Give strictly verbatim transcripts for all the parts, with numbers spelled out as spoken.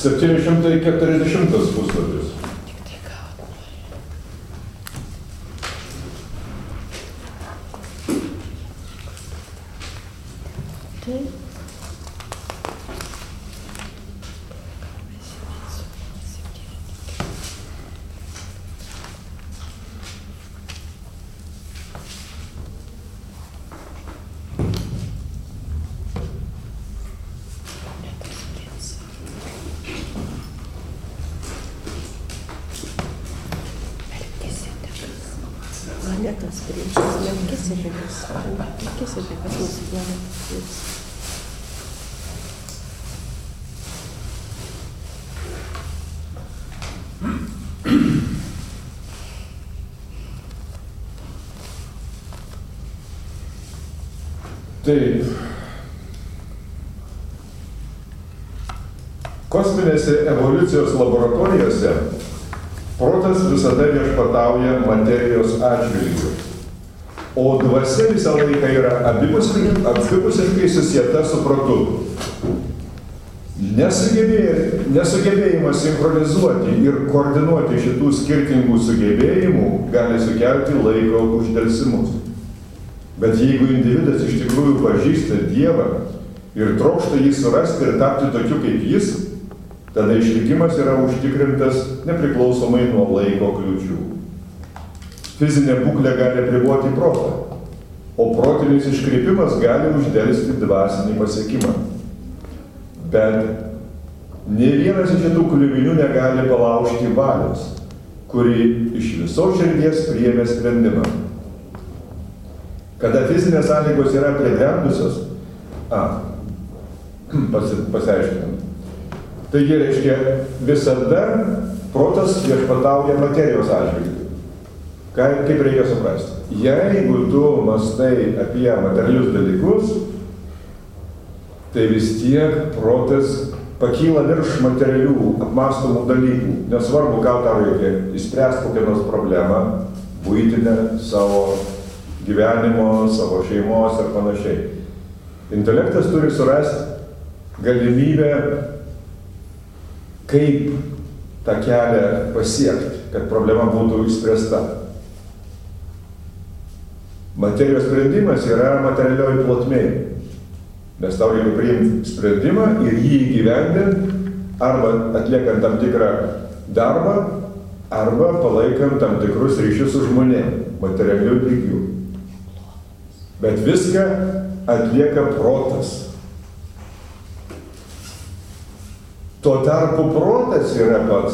septyni šimtai keturiasdešimtas puslapis. Planetas priešas, Melkisedekas, Melkisedekas mūsų planetas. Taip. Kosminėse evoliucijos laboratorijose protas visada viešpatauja materijos atžvilgiu, o dvasia visą laiką yra abipusiškai susieta su protu. Nesugebė, nesugebėjimas sinchronizuoti ir koordinuoti šitų skirtingų sugebėjimų gali sukelti laiko uždelsimus. Bet jeigu individas iš tikrųjų pažįsta Dievą ir trokšta jį surasti ir tapti tokiu kaip jis, tada išlikimas yra užtikrintas nepriklausomai nuo laiko kliūčių. Fizinė būklė gali apriboti protą, o protinis iškreipimas gali uždelsti dvasinį pasiekimą. Bet nė vienas iš šitų kliuvinių negali palaužti valios, kuri iš visos širdies priėmė sprendimą. Kada fizinės sąlygos yra pribrendusios, a, pasi, pasiaiškinam. Taigi, reiškia, visada protas viešpatauja materijos atžvilgiu. Kaip reikia suprasti? Jeigu tu mąstai apie materialius dalykus, tai vis tiek protas pakyla virš materialių apmąstomų dalykų. Nesvarbu, ką tau reikia išspręsti kokią nors problemą, buitinę, savo gyvenimo, savo šeimos ir panašiai. Intelektas turi surasti galimybę, kaip tą kelią pasiekti, kad problema būtų išspręsta. Materijos sprendimas yra materialioji plotmė. Nes tau reikia priimti sprendimą ir jį įgyvendinti, arba atliekant tam tikrą darbą, arba palaikant tam tikrus ryšius su žmonėm, materialių lygių. Bet viską atlieka protas. Tuo tarpu protas yra pats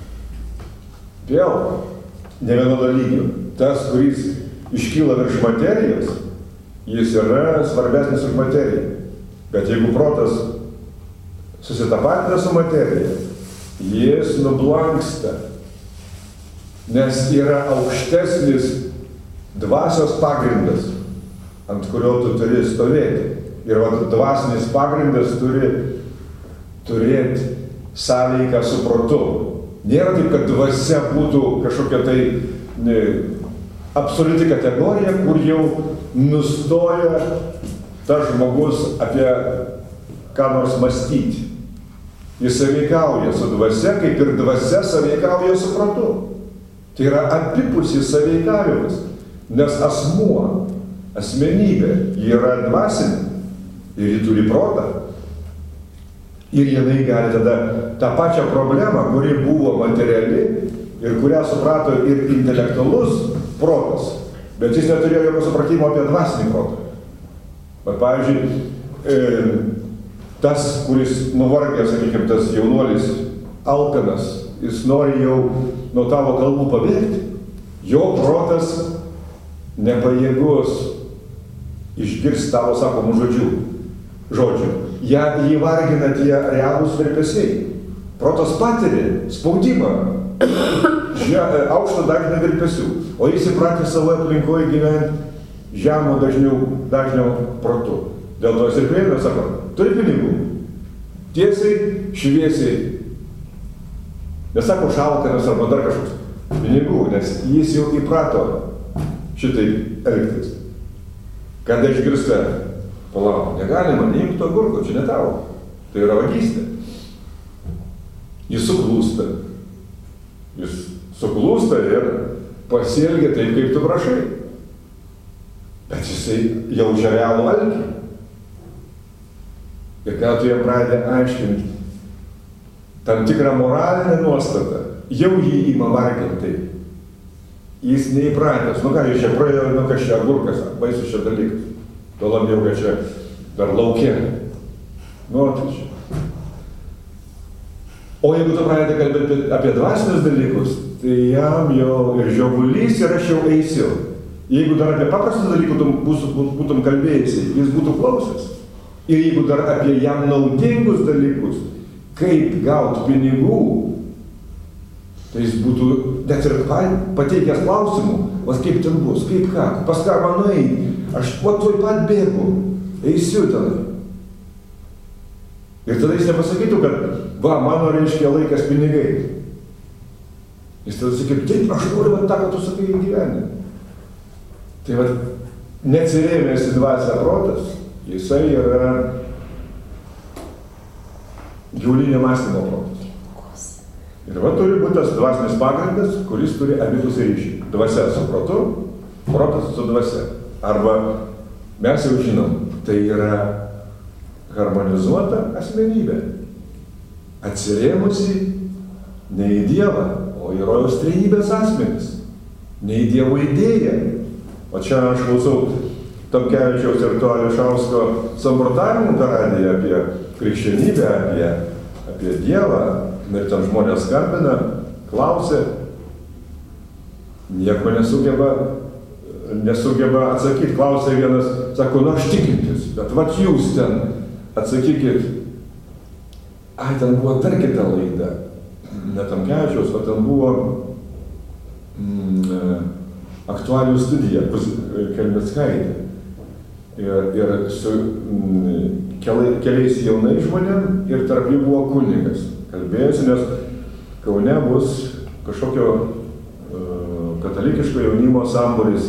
vėl nevienodo lygio. Tas, kuris iškyla virš materijos, jis yra svarbesnis už materiją. Bet jeigu protas susitapatina su materija, jis nublanksta, nes yra aukštesnis dvasios pagrindas, ant kurio tu turi stovėti. Ir va, dvasinis pagrindas turi turėti sąveiką su protu. Nėra taip, kad dvasia būtų kažkokia tai ne, absoliuti kategorija, kur jau nustoja tas žmogus apie ką nors mąstyti. Jis sąveikauja su dvasia, kaip ir dvasia sąveikauja su protu. Tai yra abipusis sąveikavimas, nes asmuo, asmenybė, ji yra dvasinė ir ji turi protą. Ir jinai gali tada tą pačią problemą, kuri buvo materiali ir kurią suprato ir intelektualus protas, bet jis neturėjo jokio supratimo apie dvasinį protą. Bet, pavyzdžiui, e, tas, kuris nuvargė, sakykime, tas jaunuolis alkanas, jis nori jau nuo tavo kalbų pabėgti, jo protas nepajėgus išgirsti tavo sakomų žodžių. žodžių. Ja, jį vargina tie realūs virpesiai. Protas patiria spaudimą, žia, aukšto dažnio virpesių, o jis įpratė savo aplinkoje gyventi žemo dažniau, dažniau protu. Dėl to jis ir prieina, sako, turi pinigų. Tiesiai, šviesiai. Nesako šalkanas arba dar kažkoks. Pinigų, nes jis jau įprato šitai elgtis. Kada išgirsta, palauk, negalima, neimk to agurko, čia ne tavo. Tai yra vagystė. Jis suklūsta. Jis suklūsta ir pasielgia taip, kaip tu prašai. Bet jisai jaučia realų alkį. Ir ką tu jam pradedi aiškinti tam tikrą moralinę nuostatą, jau jį ima varginti. Jis neįpratęs. Nu ką, jis čia praėjo, nu kas čia agurkas, baisus čia dalykas. Tuo labiau, kad čia dar lauke. Nu, tai čia. O jeigu tu pradedi kalbėti apie dvasinius dalykus, tai jam jau ir žiovulys ir aš jau eisiu. Jeigu dar apie paprastus dalykus būtum, būtum kalbėjusi, jis būtų klausęs. Ir jeigu dar apie jam naudingus dalykus, kaip gauti pinigų, tai jis būtų net ir pateikęs klausimų, o kaip ten bus, kaip ką, pas ką man nueiti, aš po tuoj pat bėgu, eisiu tenai. Ir tada jis nepasakytų, kad va, mano reiškia laikas pinigai. Jis tada sakytų, taip, aš noriu va tą, ką tu sakai gyvenime. Tai va, neatsirėmęs į dvasią protas, jisai yra gyvulinio mąstymo protas. Ir va turi būti tas dvasinis pagrindas, kuris turi abipusį ryšį. Dvasia su protu, protas su dvasia. Arba mes jau žinom, tai yra harmonizuota asmenybė. Atsirėmusi ne į Dievą, o į rojaus trejybės asmenis. Ne į Dievo idėją. O čia aš klausau Tomkevičiaus ir to Ališausko samprotavimų per radiją apie krikščionybę, apie, apie Dievą. Ir ten žmonės skambina, klausia, nieko nesugeba, nesugeba atsakyti. Klausia vienas, sako, nu aš tikintis, bet vat jūs ten atsakykit. Ai, ten buvo dar kita laida, ne Tomkevičiaus, o ten buvo mm, aktualijų studija, Kelmickaitė. Ir, ir su mm, keliais jaunais žmonėm ir tarp jų buvo kunigas. Kalbėjusi, nes Kaune bus kažkokio uh, katalikiško jaunimo sambūris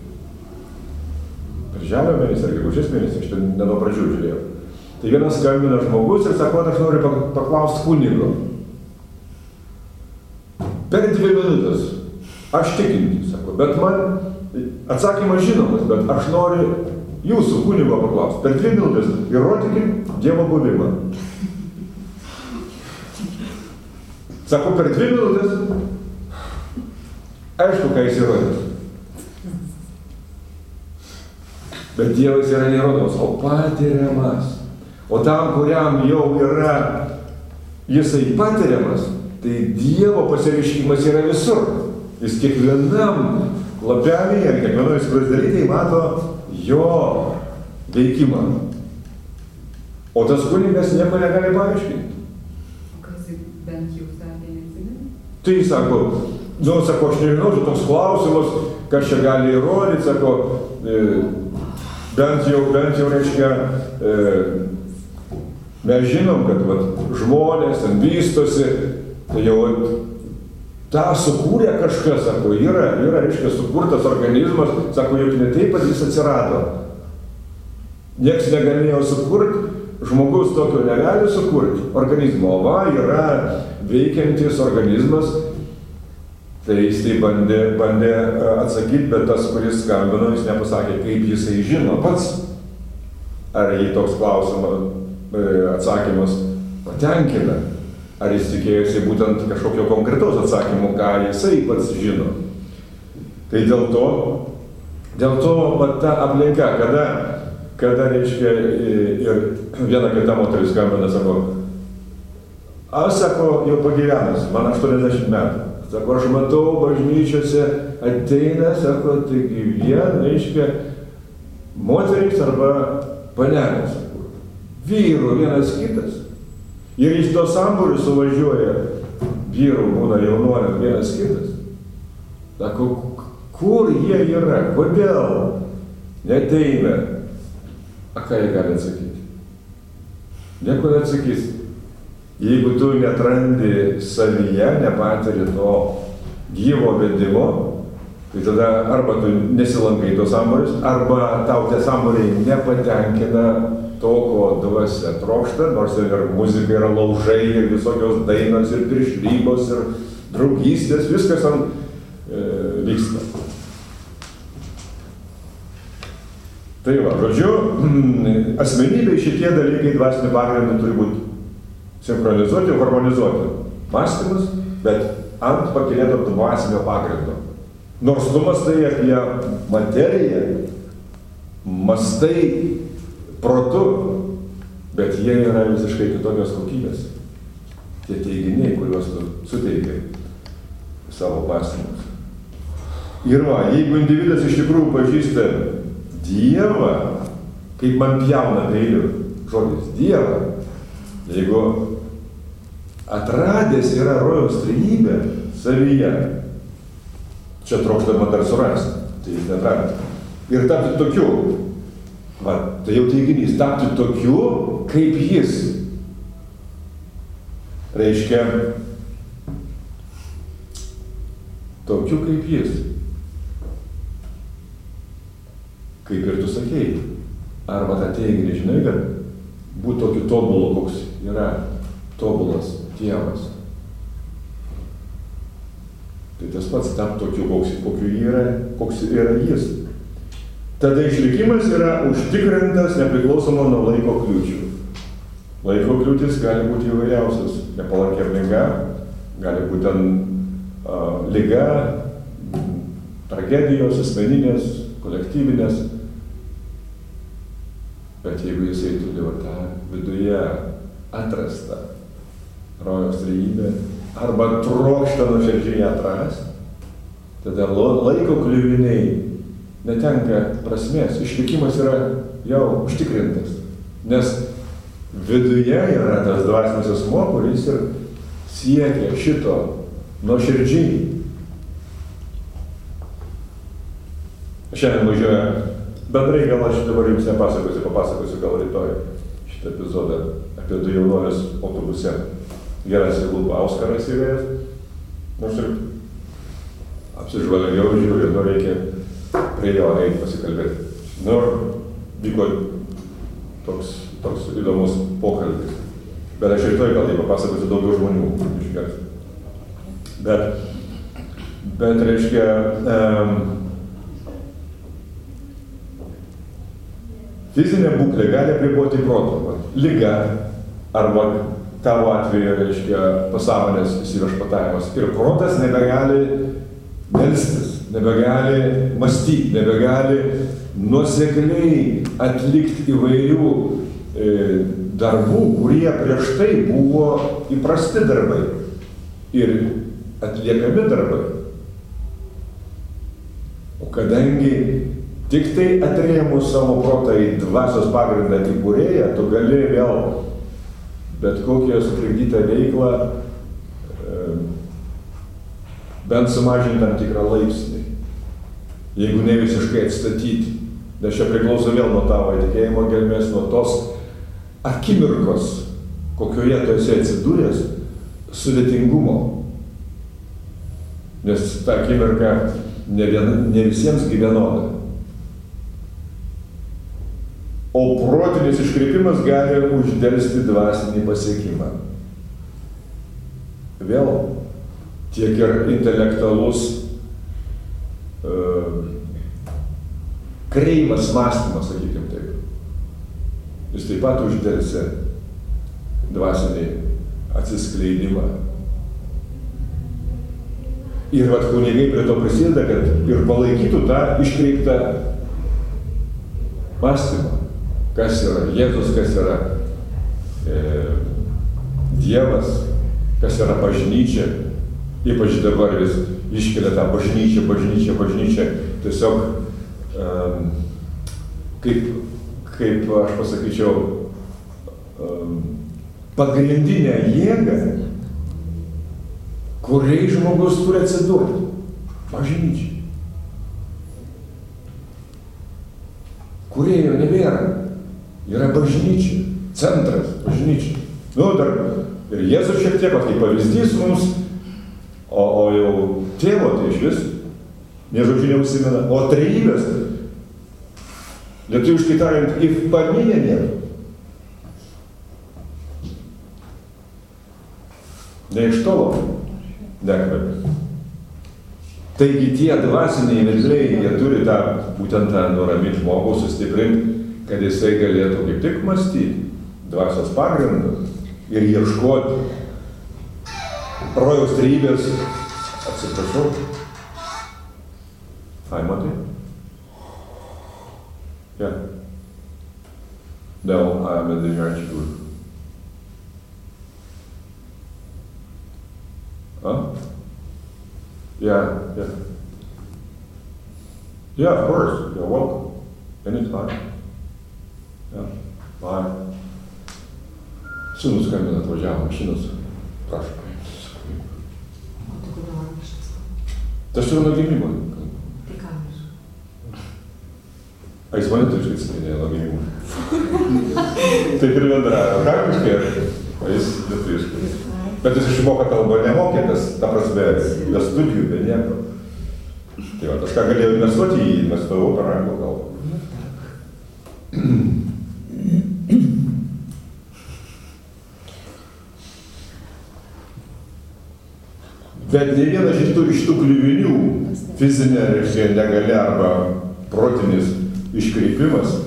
birželio mėnesį ar gegužės mėnesį, aš ten ne nuo pradžių žiūrėjau. Tai vienas skambina žmogus ir sako, aš noriu paklausti kunigo. Per dvi minutės, aš tikinti, sako, bet man atsakymas žinomas, bet aš noriu jūsų kunigo paklausti. Per dvi minutės įrodykit Dievo buvimą. Sako, per dvi minutės, aišku, ką jis įrodys. Bet Dievas yra neįrodomas, o patiriamas. O tam, kuriam jau yra jisai patiriamas, tai Dievo pasireiškimas yra visur. Jis kiekvienam lapelyje, kiekvienoje skruzdėlytėje mato jo veikimą. O tas kunigas nieko negali paaiškinti. Tai sako, nu, sako, aš nežinau, čia toks klausimas, kas čia gali įrodyti, sako, e, bent jau, bent jau, reiškia, e, mes žinom, kad vat, žmonės ten vystosi, tai jau tą sukūrė kažkas, sako, yra, yra, reiškia, sukurtas organizmas, sako, juk ne taip, kad jis atsirado. Nieks negalėjo sukurti, žmogus tokio negali sukurti organizmo, o va, yra veikiantis organizmas, tai jis tai bandė, bandė atsakyti, bet tas, kuris skambino, jis nepasakė, kaip jisai žino pats, ar jį toks klausimas, atsakymas patenkina, ar jis tikėjosi būtent kažkokio konkretaus atsakymo, ką jisai pats žino. Tai dėl to, dėl to va, ta aplinka, kada, kada reiškia, ir viena kita moteris skambina, sako, aš, sako, jau pagyvenęs, man aštuoniasdešimt metų. Sako, aš matau, bažnyčiose ateina, sako, taigi vien, reiškia, moterys arba panelės, sako, vyrų vienas kitas. Ir iš to sambūrių suvažiuoja vyrų, būna jaunuolės vienas kitas. Sako, kur jie yra, kodėl neateina? A ką jie gali atsakyti? Nieko neatsakys. Jeigu tu netrandi savyje, nepatiri to gyvo vedimo, tai tada arba tu nesilankai tos sambūrius, arba tau tie sambūriai nepatenkina to, ko dvasia trokšta, nors ir muzika yra laužai, ir visokios dainos, ir piršlybos, ir draugystės, viskas ant e, vyksta. Tai va, žodžiu, asmenybėje šitie dalykai dvasinių pagrindų turi būti sinchronizuoti, harmonizuoti. Mąstymas, bet ant pakilėto dvasinio pagrindo. Nors tu mastai apie materiją, mastai protu, bet jie yra visiškai kitokios kokybės. Tie teiginiai, kuriuos tu suteikai savo mąstymus. Ir va, jeigu individas iš tikrųjų pažįsta Dievą, kaip man pjauna peiliu, žodis Dievą, jeigu atradęs yra rojaus trejybę savyje, čia trokštama dar surasti, tai jis netranda. Ir tapti tokiu, va, tai jau teiginys, tapti tokiu, kaip jis. Reiškia, tokiu kaip jis. Kaip ir tu sakėjai. Arba tą teiginį, žinai, kad būtų tokiu tobulu, koks yra tobulas Dievas. Tai tas pats tap tokiu, koks, kokiu yra, koks yra jis. Tada išlikimas yra užtikrintas nepriklausomai nuo laiko kliūčių. Laiko kliūtis gali būti įvairiausias. Nepalanki aplinka, gali būti ten uh, liga, tragedijos, asmeninės, kolektyvinės. Bet jeigu jisai turi tą viduje atrastą rojaus trejybę arba trokšta nuoširdžiai atrasti, tada laiko kliuviniai netenka prasmės. Išlikimas yra jau užtikrintas. Nes viduje yra tas dvasinis asmuo, kuris ir siekia šito nuoširdžiai. Šiandien važiuoja, bendrai gal aš dabar jums nepasakosiu, papasakosiu gal rytoj šitą epizodą apie du jaunuolius autobuse. Geras į lūpą Auskaras įvėjęs, nors ir apsižvalgiau, žiūriu, nu reikia prie jo eiti pasikalbėti. Nu, vyko toks, toks įdomus pokalbis. Bet aš rytoj gal tai papasakosiu daugiau žmonių išgers. Bet, bet reiškia, um, fizinė būklė gali apriboti protą. Liga arba tavo atveju reiškia pasąmonės įsiviešpatavimas. Ir protas nebegali melstis, nebegali mąstyti, nebegali nuosekliai atlikti įvairių e, darbų, kurie prieš tai buvo įprasti darbai ir atliekami darbai. O kadangi tik tai atrėmus savo protą į dvasios pagrindą į kūrėją, tu gali vėl bet kokią sutrikdytą veiklą e, bent sumažinti tam tikrą laipsnį, jeigu ne visiškai atstatyti. Nes čia priklauso vėl nuo tavo įtikėjimo gelmės, nuo tos akimirkos, kokioje tu esi atsidūręs, sudėtingumo. Nes ta akimirka ne, vien, ne visiems vienoda. O protinis iškreipimas gali uždelsti dvasinį pasiekimą. Vėl tiek ir intelektualus uh, kreivas mąstymas, sakykim taip. Jis taip pat uždelsia dvasinį atsiskleidimą. Ir vat kunigai prie to prisideda, kad ir palaikytų tą iškreiptą mąstymą. Kas yra Jėzus, kas yra e, Dievas, kas yra bažnyčia. Ypač dabar vis iškelia tą bažnyčią, bažnyčią, bažnyčią. Tiesiog, um, kaip, kaip aš pasakyčiau, um, pagrindinę jėgą, kuriai žmogus turi atsiduoti. Bažnyčiai. Kurie jo nebėra. Yra bažnyčia, centras bažnyčia. Nu, dar ir Jėzus šiek tiek, kaip pavyzdys mums, o, o jau tėvo tai iš vis, nė žodžiu neužsimena, o trejybės, lietuviškai tariant, if paminė nėra. ne iš tolo nekvepia. Taigi tie dvasiniai vedliai, jie turi tą, būtent tą nuraminti žmogų, sustiprinti, kad jisai galėtų kaip tik mąstyti dvasios pagrindą ir ieškoti rojaus trybės. Atsiprašau. Ai, matai? Yeah. No, I'm in the church group. Huh? Yeah, yeah. Yeah, of course. You're welcome. Anytime. Yeah. Bye. Sūnus skambina, atvažiavo mašinos. Prašau. Tai aš turiu nuo gimimo. Tai ką aš? A jis mane turi atsiminėjo nuo gimimo. Taip ir bendravo. Praktiškai, o jis lietuviškai. Bet jis išmoko kalbą nemokėtas, ta prasme, be studijų, be nieko. Tai va, aš ką galėjau investuoti į jį, investavau per anglų kalbą. Bet ne vienas iš tų, iš tų kliuvinių, fizinė, reiškia, negalia arba protinis iškreipimas,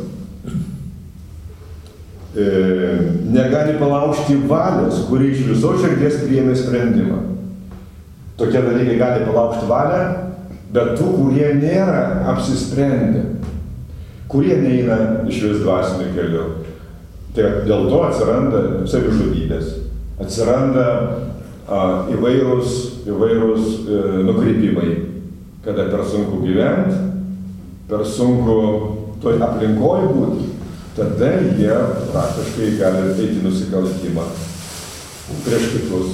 e, negali palaužti valios, kuri iš viso širdies priėmė sprendimą. Tokie dalykai gali palaužti valią, bet tų, kurie nėra apsisprendę, kurie neina iš vis dvasiniu keliu. Tai dėl to atsiranda savižudybės, atsiranda a, įvairūs, įvairūs e, nukreipimai, kada per sunku gyventi, per sunku toj aplinkoje būti, tada jie praktiškai gali eiti nusikaltimą prieš kitus.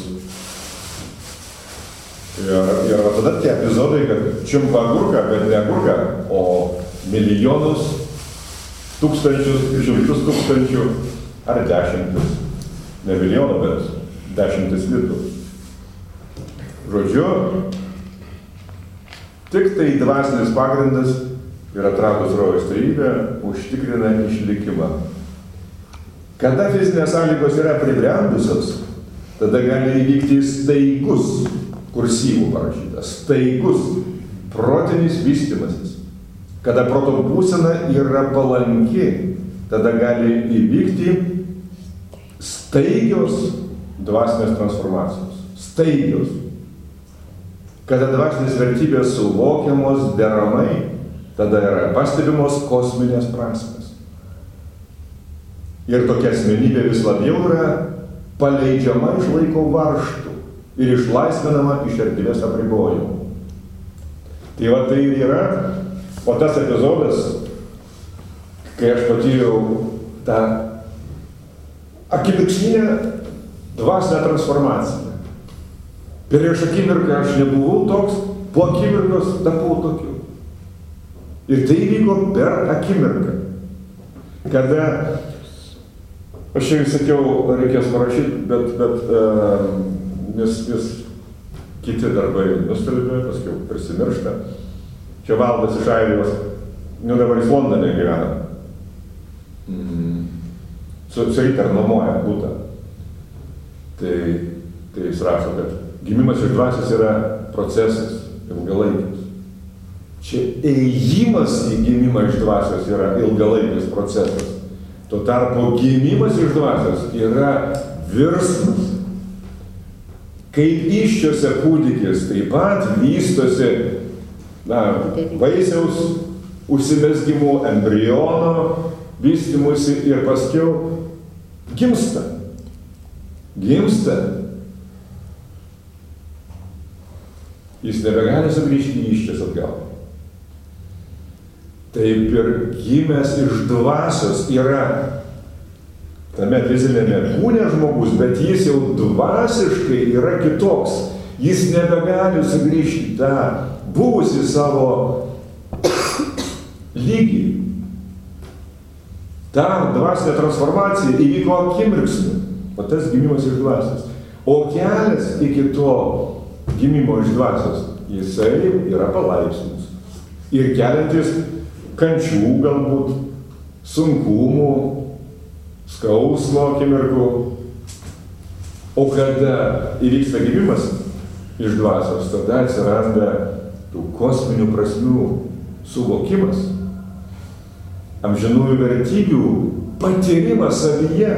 Ir, ir tada tie epizodai, kad čiumpa agurką, bet ne agurką, o milijonus, tūkstančius, šimtus tūkstančių ar dešimtis. Ne milijonų, bet dešimtis litų. Žodžiu, tik tai dvasinis pagrindas ir atradus rojaus trejybę užtikrina išlikimą. Kada fizinės sąlygos yra pribrendusios, tada gali įvykti staigus, kursyvų parašyta, staigus protinis vystymasis. Kada proto būsena yra palanki, tada gali įvykti staigios dvasinės transformacijos. Staigios. Kada dvasinės vertybės suvokiamos deramai, tada yra pastebimos kosminės prasmės. Ir tokia asmenybė vis labiau yra paleidžiama iš laiko varžtų ir išlaisvinama iš erdvės apribojimų. Tai va tai yra, o tas epizodas, kai aš patyriau tą akimirksninę dvasinę transformaciją. Prieš akimirką aš nebuvau toks, po akimirkos tapau tokiu. Ir tai vyko per akimirką. Kada, aš jau sakiau, reikės parašyti, bet, bet uh, nes, nes kiti darbai nustelbė, paskui prisimiršta. Čia Valdas iš Airijos, nu dabar jis Londone gyvena. Mm. Su, su Riter nuomoja būtą. Tai, tai jis rašo, kad gimimas iš dvasios yra procesas, ilgalaikis. Čia ėjimas į gimimą iš dvasios yra ilgalaikis procesas. Tuo tarpu gimimas iš dvasios yra virsmas. Kaip įsčiose kūdikis taip pat vystosi na, vaisiaus užsimezgimų, embriono vystymusi ir paskiau gimsta. Gimsta. Jis nebegali sugrįžti į įsčias atgal. Taip ir gimęs iš dvasios yra tame fizinėme kūne žmogus, bet jis jau dvasiškai yra kitoks. Jis nebegali sugrįžti tą buvusį savo lygį. Ta dvasinė transformacija įvyko akimirksniu, o tas gimimas iš dvasios. O kelias iki to gimimo iš dvasios, jisai yra palaipsnis. Ir keliantis kančių galbūt, sunkumų, skausmo akimirkų. O kada įvyksta gimimas iš dvasios, tada atsiranda tų kosminių prasmių suvokimas, amžinųjų vertybių patyrimas savyje,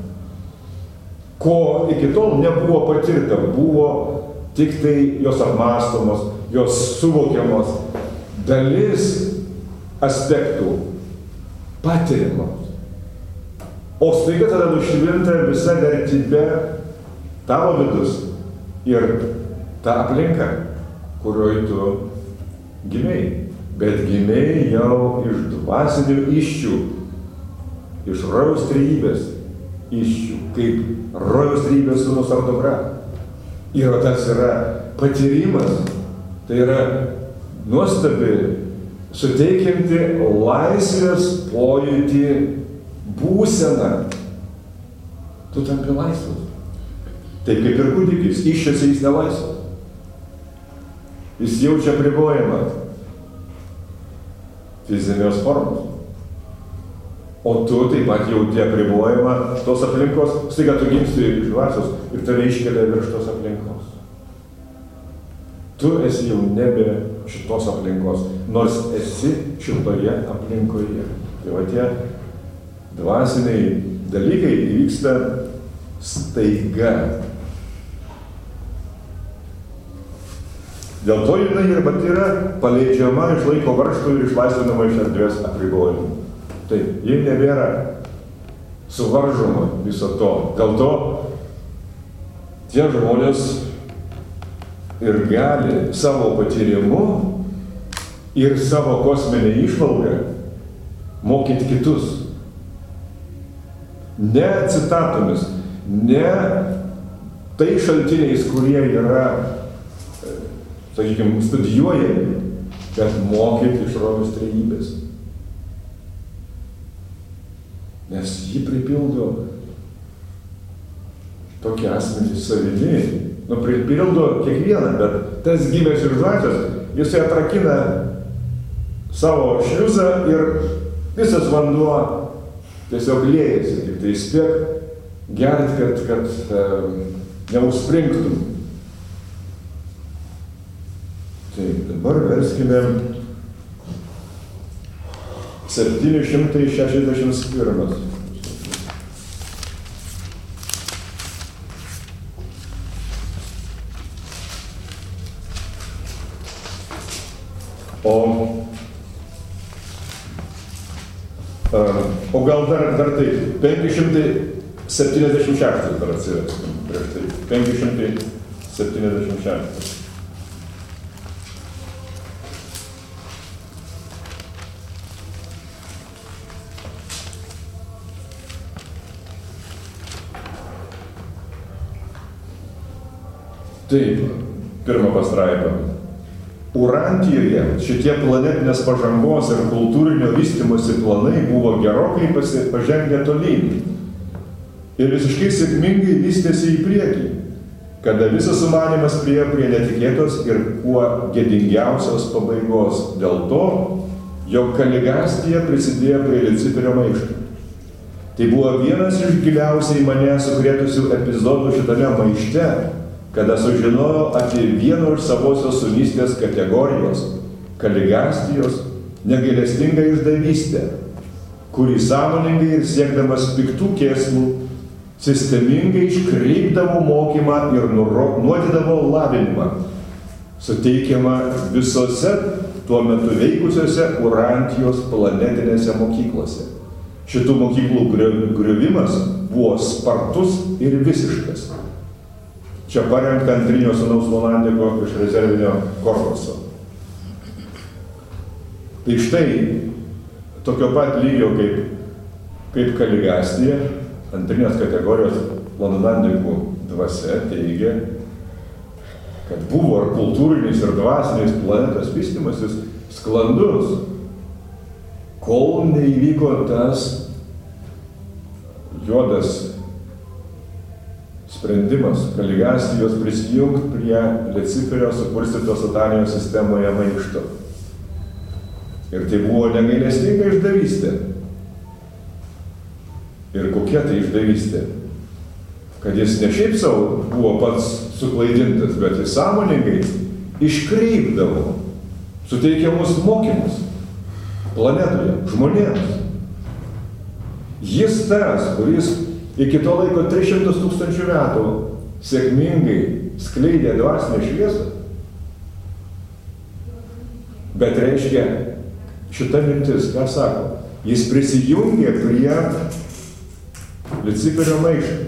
ko iki tol nebuvo patirta, buvo tik tai jos apmąstomos, jos suvokiamos, dalis aspektų patiriamos. O staiga tada nušvinta visa vertybė tavo vidus ir ta aplinka, kurioje tu gimei. Bet gimei jau iš dvasinių iššių, iš rojaus trejybės iššių, kaip rojaus trejybės sūnus ar dukra. Ir tas yra patyrimas, tai yra nuostabi, suteikianti laisvės pojūtį būseną. Tu tampi laisvas. Taip kaip ir kūdikis, iššiose jis nelaisvas. Jis jaučia apribojimą fizinės formos. O tu taip pat jauti apribojimą tos aplinkos, staiga tu gimsti iš dvasios ir tave iškelia virš tos aplinkos. Tu esi jau nebe šitos aplinkos, nors esi šitoje aplinkoje. Tai va tie dvasiniai dalykai įvyksta staiga. Dėl to jinai ir pat yra paleidžiama iš laiko varžtų ir išlaisvinama iš erdvės apribojimų. Taip, jie nebėra suvaržoma viso to. Dėl to tie žmonės ir gali savo patyrimu ir savo kosminę įžvalgą mokyti kitus. Ne citatomis, ne tai šaltiniais, kurie yra, sakykime, studijuojami, bet mokyti iš rojaus trejybės. Nes jį pripildo tokie asmenys savimi, nu, pripildo kiekvieną, bet tas gimęs iš dvasios, jisai atrakina savo šliuzą ir visas vanduo tiesiog liejasi, tik tai spėk gert, kad, kad e, neužspringtum. Tai dabar verskime septyni šimtai šešiasdešimt pirmas. O, o gal dar, dar tai, penki šimtai septyniasdešimt šeštas dar atsiverskim prieš tai. penki šimtai septyniasdešimt šeštas. Taip, pirmą pastraipą. Urantijoje šitie planetinės pažangos ir kultūrinio vystymosi planai buvo gerokai pažengę tolyn ir visiškai sėkmingai vystėsi į priekį, kada visas sumanymas priėjo prie netikėtos ir kuo gėdingiausios pabaigos dėl to, jog Kaligastija prisidėjo prie Liuciferio maišto. Tai buvo vienas iš giliausiai mane sukrėtusių epizodų šitame maište, kada sužinojau apie vieno iš savosios sūnystės kategorijos, Kaligastijos, negailestingą išdavystę, kurį sąmoningai ir siekdamas piktų kėslų, sistemingai iškreipdavo mokymą ir nuodydavo lavinimą, suteikiamą visose tuo metu veikusiose Urantijos planetinėse mokyklose. Šitų mokyklų griuvimas buvo spartus ir visiškas. Čia parengta antrinio sūnaus Monandiko iš rezervinio korpuso. Tai štai, tokio pat lygio kaip, kaip Kaligastija, antrinės kategorijos Monandikų dvasia teigia, kad buvo ir kultūrinis, ir dvasinis planetos vystymasis sklandus, kol neįvyko tas juodas sprendimas Kaligastijos prisijungti prie Liuciferio sukurstyto satanijos sistemoje maišto. Ir tai buvo negailestinga išdavystė. Ir kokia tai išdavystė? kad jis ne šiaip savo buvo pats suklaidintas, bet jis sąmoningai iškreipdavo suteikiamus mokymus planetoje, žmonėms. Jis tas, kuris iki to laiko tris šimtus tūkstančių metų sėkmingai skleidė dvasinę šviesą. Bet reiškia, šita mintis, ką sako, jis prisijungė prie Liuciferio maišto.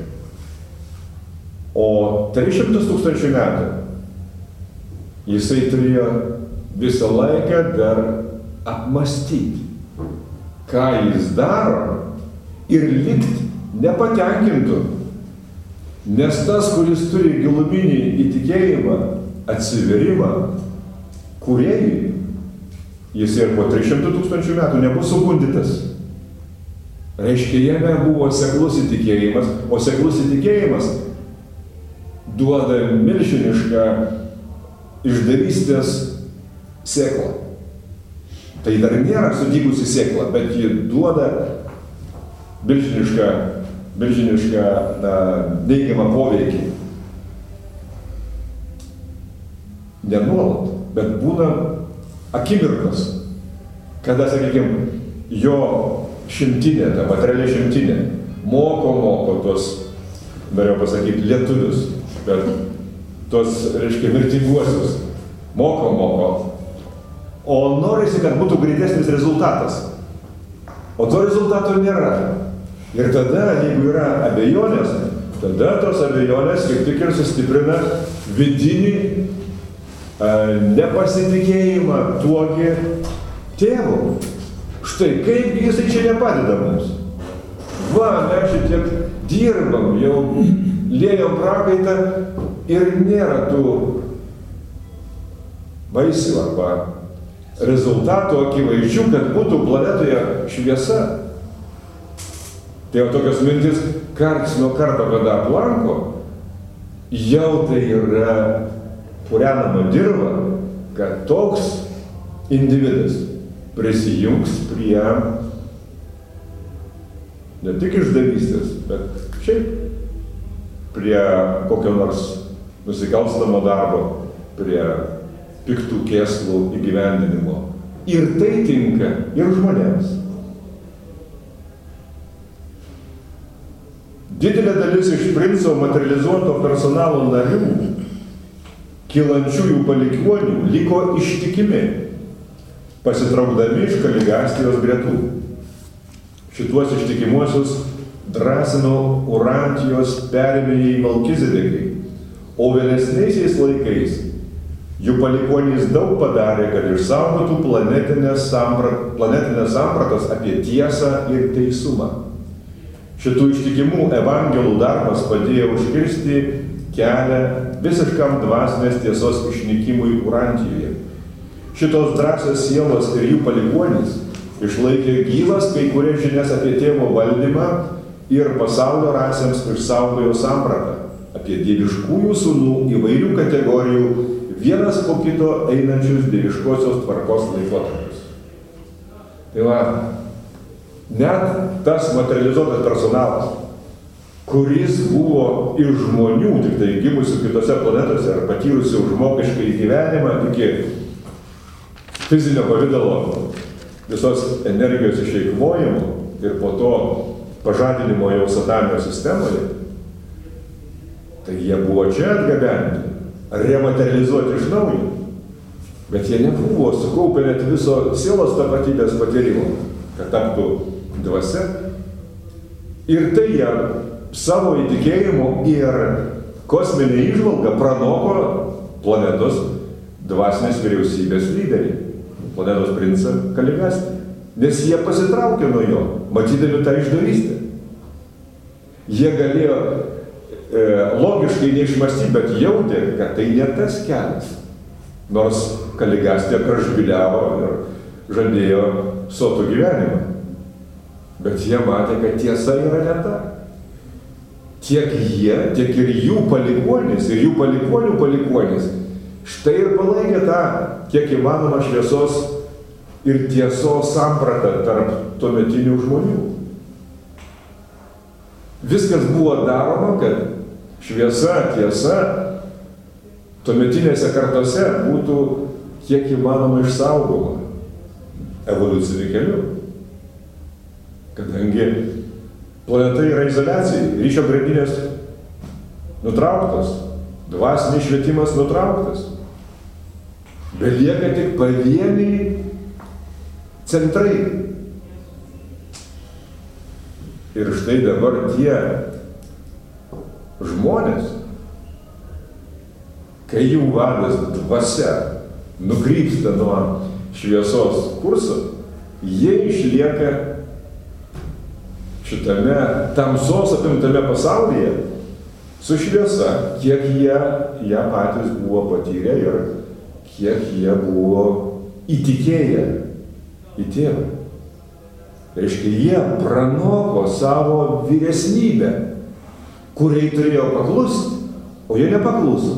O tris šimtus tūkstančių metų jisai turėjo visą laiką dar apmastyti, ką jis daro ir likti nepatenkintų. Nes tas, kuris turi giluminį įtikėjimą, atsiverimą kūrėjui, jis ir po tris šimtus tūkstančių metų nebus sugundytas. Reiškia, jame buvo seklus įtikėjimas, o seklus įtikėjimas duoda milžinišką išdavystės sėklą. Tai dar nėra sudygusi sėkla, bet ji duoda milžinišką, milžinišką na, neigiamą poveikį. Ne nuolat, bet būna akimirkos, kada, sakykime, jo šimtinė, ta materialia šimtinė, moko, moko tos, norėjau pasakyti, lietuvius, bet tos, reiškia, mirtinguosius, moko, moko. O norisi, kad būtų greitesnis rezultatas. O to rezultato nėra. Ir tada, jeigu yra abejonės, tada tos abejonės kaip tik ir sustiprina vidinį a, nepasitikėjimą tuogi tėvu. Štai kaip jisai čia nepadeda mums. Va, mes šitiek dirbam, jau liejom prakaitą ir nėra tų vaisių arba rezultatų akivaizdžių, kad būtų planetoje šviesa. Tai jau tokios mintis karts nuo karto, kada aplanko, jau tai yra purenama dirva, kad toks individas prisijungs prie ne tik išdavystės, bet šiaip prie kokio nors nusikalstamo darbo, prie piktų kėslų įgyvendinimo. Ir tai tinka ir žmonėms. Didelė dalis iš princo materializuoto personalo narių, kylančiųjų palikuonių, liko ištikimi, pasitraukdami iš Kaligastijos gretų. Šituos ištikimuosius drąsino Urantijos perėmėjai Melkizedekai, o vėlesniaisiais laikais jų palikuonys daug padarė, kad išsaugotų planetinės samprat, planetinės sampratas apie tiesą ir teisumą. Šitų ištikimų evangelų darbas padėjo užkirsti kelią visiškam dvasinės tiesos išnykimui Urantijoje. Šitos drąsios sielos ir jų palikuonys išlaikė gyvas kai kurias žinias apie tėvo valdymą ir pasaulio rasėms išsaugojo sampratą apie dieviškųjų sūnų įvairių kategorijų vienas po kito einančius dieviškosios tvarkos laikotarpius. Tai va, net tas materializuotas personalas, kuris buvo iš žmonių, tik tai gimusių kitose planetose ar patyrusių žmogišką gyvenimą iki fizinio pavidalo visos energijos išeikvojimo ir po to pažadinimo jau satanio sistemoje, tai jie buvo čia atgabenti, rematerializuoti iš naujo, bet jie nebuvo sukaupę net viso sielos tapatybės patyrimo, kad taptų dvasia. Ir tai jie savo įtikėjimu ir kosminė įžvalga pranoko planetos dvasinės vyriausybės lyderį, planetos princą Kaligastiją. Nes jie pasitraukė nuo jo, matydami tą išdavystę. Jie galėjo e, logiškai neišmąstyti, bet jautė, kad tai ne tas kelias. Nors Kaligastija pražbiliavo ir žadėjo sotų gyvenimą. Bet jie matė, kad tiesa yra ne ta. Tiek jie, tiek ir jų palikuonis, ir jų palikuonių palikuonis štai ir palaikė tą, kiek įmanoma šviesos ir tiesos sampratą tarp tuometinių žmonių. Viskas buvo daroma, kad šviesa, tiesa tuometinėse kartose būtų kiek įmanoma išsaugoma evoliuciniu keliu. Kadangi planeta yra izoliacijai, ryšio grandinės nutrauktas, dvasinis švietimas nutrauktas. Belieka tik pavieniai centrai. Ir štai dabar tie žmonės, kai jų vadas dvasia nukrypsta nuo šviesos kurso, jie išlieka šitame tamsos apimtame pasaulyje su šviesa, kiek jie ją patys buvo patyrę ir kiek jie buvo įtikėję į tėvą. Reiškia, jie pranoko savo vyresnybę, kuriai turėjo paklusti, o jie nepakluso.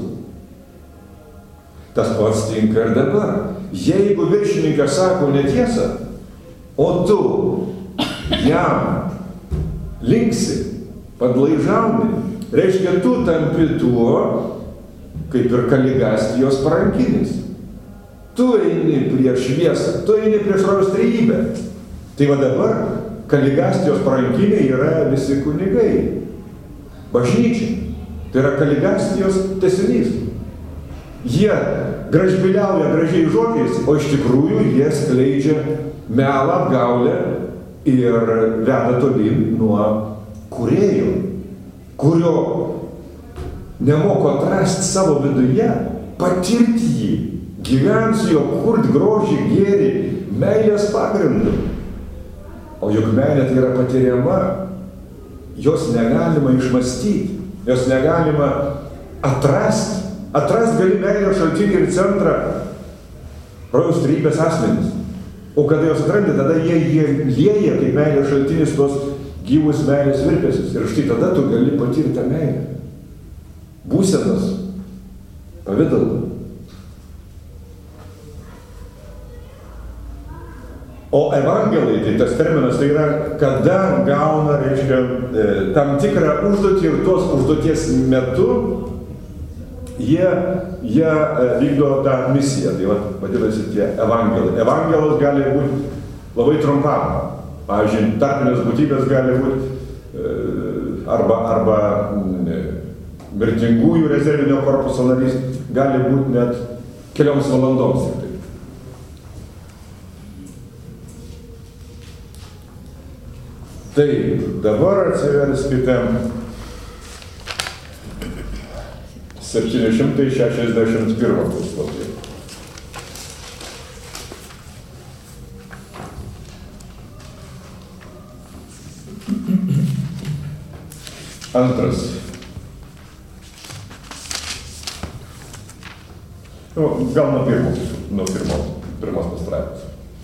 Tas pats tinka ir dabar. Jeigu viršininkas sako netiesą, o tu jam linksi, padlaižauni, reiškia, tu tampi tuo, kaip ir Kaligastijos parankinis. Tu eini prieš šviesą, tu eini prieš rojos trejybę. Tai va dabar Kaligastijos parankiniai yra visi kunigai, bažnyčia. Tai yra Kaligastijos tęsinys. Jie gražbiliauja gražiai žodžiais, o iš tikrųjų jie skleidžia melą, apgaulę ir veda tolyn nuo kūrėjo, kurio nemoko atrasti savo viduje, patirti jį, gyventi su jo, kurti grožį, gėrį, meilės pagrindu. O juk meilė tai yra patiriama, jos negalima išmąstyti, jos negalima atrasti. Atrast gali meilės šaltinį ir centrą rojos trejybės asmenys. O kada jos atrandi, tada jie, jie lieja kaip meilės šaltinis tos gyvus meilės virpesius. Ir štai tada tu gali patirti tą meilę. Būsenas, pavidalą. O evangelai, tai tas terminas, tai yra, kada gauna, reiškia, tam tikrą užduotį ir tos užduoties metu Jie, jie vykdo tą misiją, tai vadinasi tie evangelai. Evangelas gali būti labai trumpam. Pavyzdžiui, tarpinės būtybės gali būti arba, arba mirtingųjų rezervinio korpuso narys, gali būti net kelioms valandoms. Tai dabar atsiverskite septyni šimtai šešiasdešimt pirmą puslapį. Antras. Nu, gal nuo pirmos, nuo pirmos, pirmos pastraipos.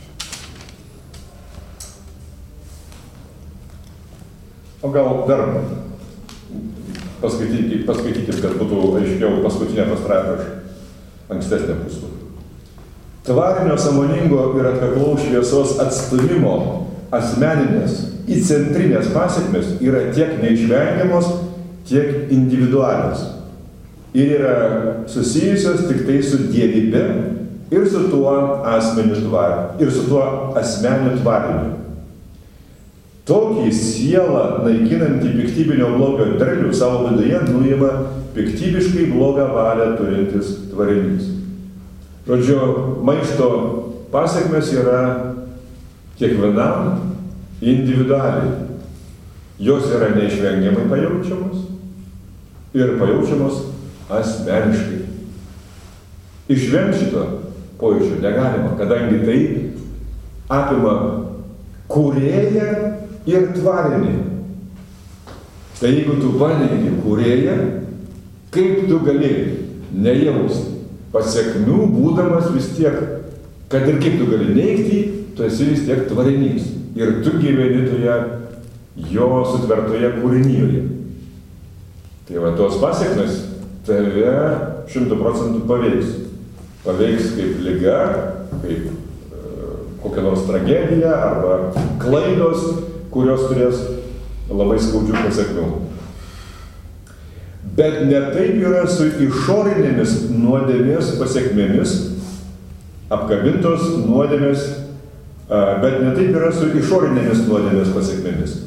O gal dar paskaitykit, paskaitykit, kad būtų aiškiau paskutinė pastraipa iš ankstesnė puslapį. Tvarinio sąmoningo ir atkaklaus šviesos atstūmimo asmeninės į centrinės pasekmės yra tiek neišvengiamos, tiek individualios. Ir yra susijusios tik tai su dievybe ir su tuo asmeniu tvariniu, ir su tuo asmeniu tvariniu. Tokį sielą naikinantį piktybinio blogio derlių savo viduje nuima piktybiškai blogą valią turintis tvarinys. Žodžiu, maišto pasekmės yra kiekvienam individualiai. Jos yra neišvengiamai pajaučiamos ir pajaučiamos asmeniškai. Išvengti šito pojūčio negalima, kadangi tai apima kūrėją ir tvarinį. Tai jeigu tu paneigi kūrėją, kaip tu gali nejausti pasekmių, būdamas vis tiek, kad ir kaip tu gali neigti, tu esi vis tiek tvarinys. Ir tu gyveni toje jo sutvertoje kūrinyje. Tai va, tos pasekmės tave šimtų procentų paveiks. Paveiks kaip liga, kaip kokia nors tragedija arba klaidos, kurios turės labai skaudžių pasekmių. Bet ne taip yra su išorinėmis nuodėmės pasiekmėmis, apkabintos nuodėmės, bet ne taip yra su išorinėmis nuodėmės pasiekmėmis.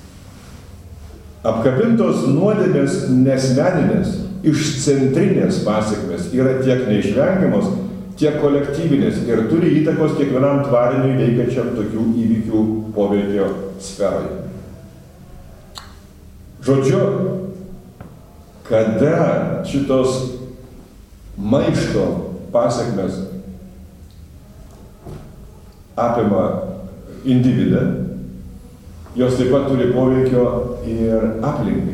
Apkabintos nuodėmės nesmeninės, išcentrinės pasiekmės yra tiek neišvengiamos, tiek kolektyvinės ir turi įtakos kiekvienam tvariniui veikiančiam tokių įvykių poveikio sferoje. Žodžiu, kada šitos maišto pasiekmes apima individą, jos taip pat turi poveikio ir aplinkai.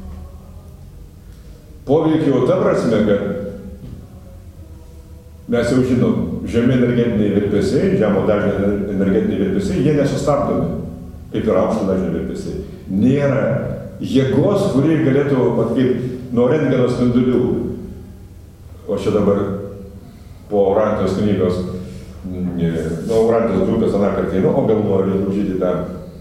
Poveikio ta prasme, kad mes jau žinom, žemi energetiniai virpesiai, žemo dažnio energetiniai virpesiai, jie nesustabdomi, kaip ir aukšto dažnio virpesiai. Nėra jėgos, kurie galėtų, vat kaip nuo rentgeno spindulių, o čia dabar po Urantijos knygos, nuo Urantijos grupės aną kartą, o gal noriu užžydyti tą,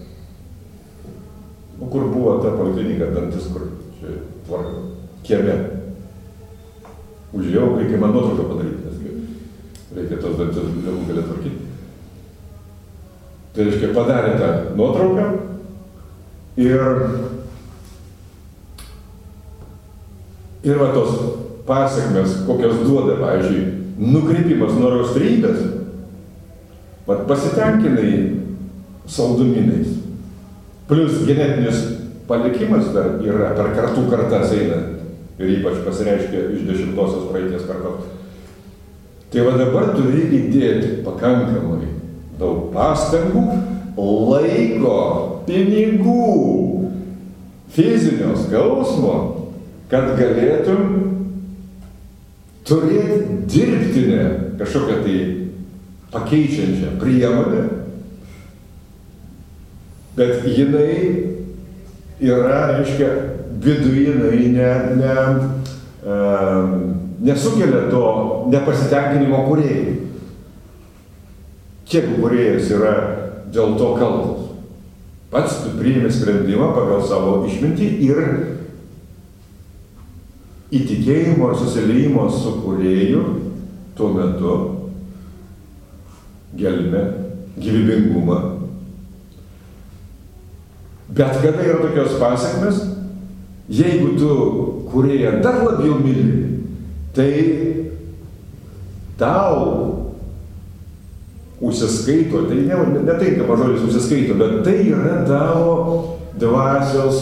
nu, kur buvo ta poliklinika, dantis, kur čia tvarka, kieme. Užėjau, reikia man nuotrauką padaryti, nes reikia tos dantis galų galėtų tvarkyti. Tai reiškia, padarė tą nuotrauką ir ir va tos pasiekmes, kokios duoda, pavyzdžiui, nukreipimas nuo raustrybės, vat pasitenkinai saldumynais. Plius genetinis palikimas dar yra per kartų kartas eina ir ypač pasireiškia iš dešimtosios praeities kartos. Tai va dabar turi įdėti pakankamai daug pastangų, laiko, pinigų, fizinio skausmo, kad galėtum turėti dirbtinę kažkokią tai pakeičiančią priemonę, bet jinai yra, reiškia, viduje jinai ne, ne, e, nesukelia to nepasitenkinimo kūrėjai. Kiek kūrėjas yra dėl to kaltas? Pats tu priimi sprendimą pagal savo išmintį ir įtikėjimo ir susiliejimo su kūrėju tuo metu gelme gyvybingumą. Bet kada yra tokios pasiekmes, jeigu tu kūrėją dar labiau myli, tai tau užsiskaito, tai ne, netinkama žodis užsiskaito, bet tai yra tavo dvasios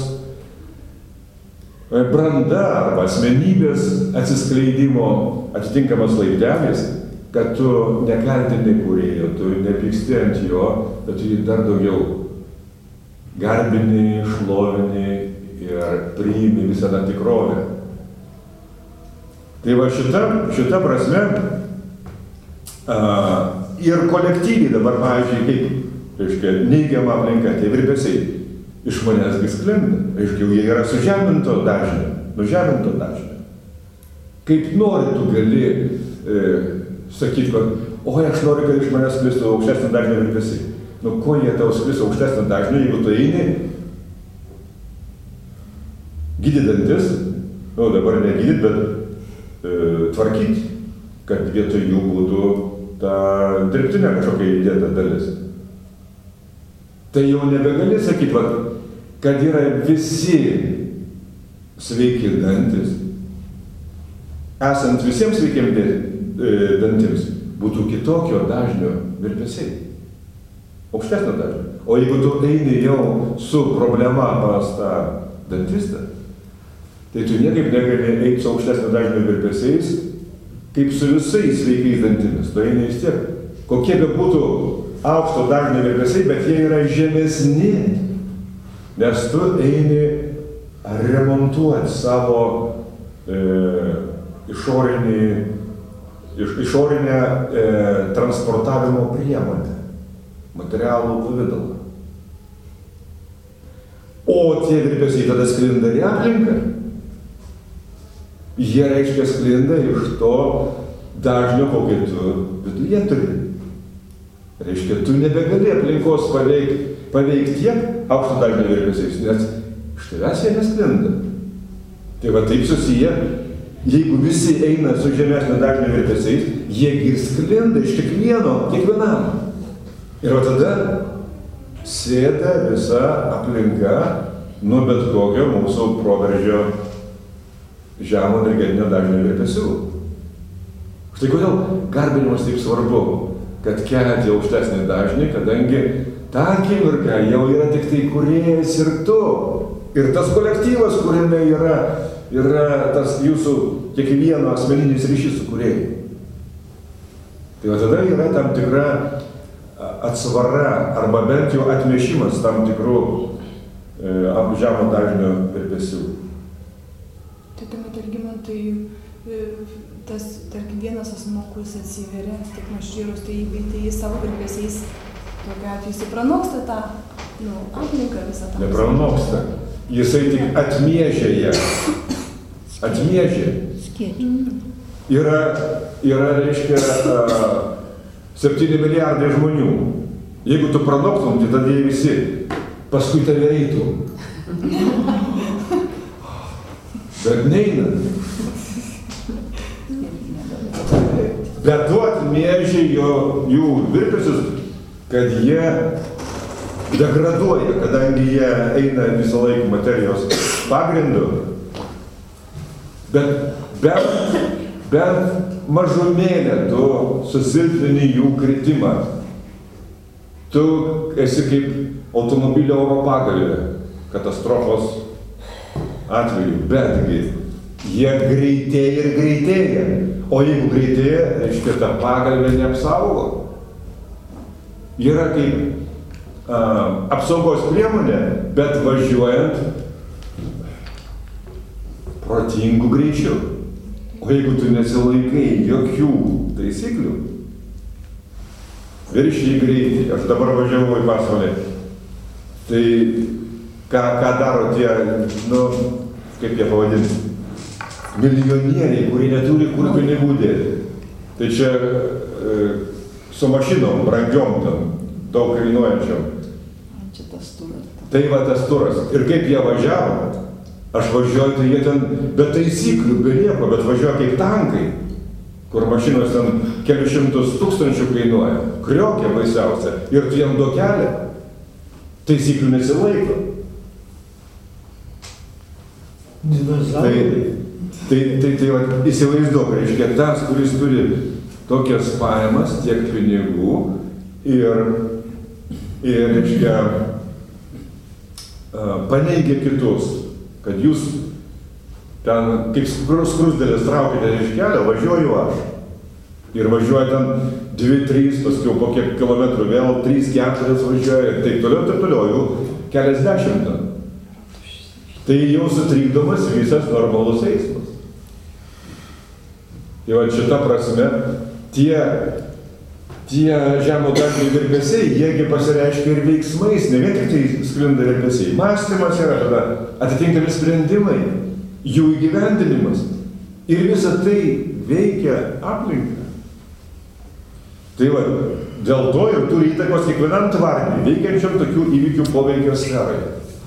branda arba asmenybės atsiskleidimo atitinkamas laiptelis, kad tu nekaltini kūrėjo, tu nepyksti ant jo, bet tu jį dar daugiau garbini, šlovini ir priimi visą tą tikrovę. Tai va šita, šita prasme a, ir kolektyviai dabar, pavyzdžiui, kaip, reiškia, neigiama aplinka, tie virpesiai iš manęs vis sklinda. Reiškia, jie yra sužeminto dažnio, nužeminto dažnio. Kaip nori, tu gali e, sakyti, kad oi, aš noriu, kad iš manęs sklistų aukštesnio dažnio virpesiai. Nu, ko jie tau sklis aukštesnio dažnio, jeigu tu eini gydyt dantis, nu, dabar ne gydyt, bet e, tvarkyti, kad vietoj jų būtų ta dirbtinė kažkokia įdėta dalis. Tai jau nebegali sakyti, va, kad yra visi sveiki dantis. Esant visiems sveikiem dantims, būtų kitokio dažnio virpesiai. Aukštesnio dažnio. O jeigu tu eini jau su problema pas tą dantistą, tai tu niekaip negali eiti su aukštesnio dažnio virpesiais, kaip su visais sveikais dantimis. Tu eini vis tiek. Kokie be būtų aukšto dažnio virpesiai, bet jie yra žemesni, nes tu eini remontuoti savo e, išorinį, iš, išorinę e, transportavimo priemonę, materialų pavidalą. O tie virpesiai tada sklinda į aplinką. Jie, reiškia, sklinda iš to dažnio, kokį tu viduje turi. Reiškia, tu nebegali aplinkos paveikti paveik tiek aukšto dažnio virpesiais, nes iš tavęs jie nesklinda. Tai va taip susiję, jeigu visi eina su žemesnio dažnio virpesiais, jie ir sklinda iš kiekvieno, kiekvienam. Ir va tada sėda visa aplinka nuo bet kokio mūsų proveržio žemo energetinio dažnio virpesių. Štai kodėl garbinimas taip svarbu, kad keliat į aukštesnį dažnį, kadangi tą akimirką jau yra tik tai kūrėjas ir tu. Ir tas kolektyvas, kuriame yra, yra tas jūsų kiekvieno asmeninis ryšys su kūrėju. Tai va tada yra tam tikra atsvara arba bent jau atmešimas tam tikrų e, žemo dažnio virpesių. Tai tuomet, Algimantai, tas, tarkim, vienas asmuo, kuris atsiveria, tik nuščyrus, tai įveitai savo virpesiais, tokiu atveju jisai pranoksta tą, nu, aplinką visą tą. Nepranoksta. Jisai tik atmiežia ją. Atmiežia. Yra, yra, reiškia, septyni milijardai žmonių. Jeigu tu pranoktum, tai tada jie visi paskui tave eitų. Bet neina. Bet tu atmiežia jų virpesius, kad jie degraduoja, kadangi jie eina visą laiką materijos pagrindu. Bet bent, bent mažumėlę tu susilpnini jų kritimą. Tu esi kaip automobilio oro pagalvė katastrofos atveju, betgi jie greitėja ir greitėja. O jeigu greitėja, reiškia, ta pagalvė neapsaugo. Yra kaip a, apsaugos priemonė, bet važiuojant protingų greičių. O jeigu tu nesilaikai jokių taisyklių, viršiji greitį, aš dabar važiavau į pasaulį, tai ką, ką daro tie, nu, kaip jie pavadinti, milijonieriai, kurie neturi kur pinigų dėti. Tai čia e, su mašinom, brangiom tam, daug kainuojančiom. Čia tas turas. Tai va tas turas. Ir kaip jie važiavo, aš važiuoju, tai jie ten be taisyklių, be nieko, bet važiuoja kaip tankai, kur mašinos ten kelius šimtus tūkstančių kainuoja. Kriokė baisiausia. Ir tu jam duok kelią. Taisyklių nesilaiko. Tai, tai, tai, tai va, įsivaizduok, reiškia, tas, kuris turi tokias pajamas, tiek pinigų ir, ir reiškia, paneigia kitus, kad jūs ten, kaip skrusdėlės traukite iš kelio, važiuoju aš. Ir važiuoja ten dvi, trys, paskui po kiek kilometrų vėl trys, keturias važiuoja ir taip toliau, taip toliau, jau keliasdešimt ten. Tai jau sutrikdomas visas normalus eismas. Tai va šita prasme, tie, tie žemo dažnio virpesiai, jiegi pasireiškia ir veiksmais, ne vien tik tai sklinda virpesiai. Mąstymas yra tada atitinkami sprendimai, jų įgyvendinimas. Ir visa tai veikia aplinką. Tai va, dėl to ir turi įtakos kiekvienam tvarniui, veikiančiam tokių įvykių poveikio sferoje.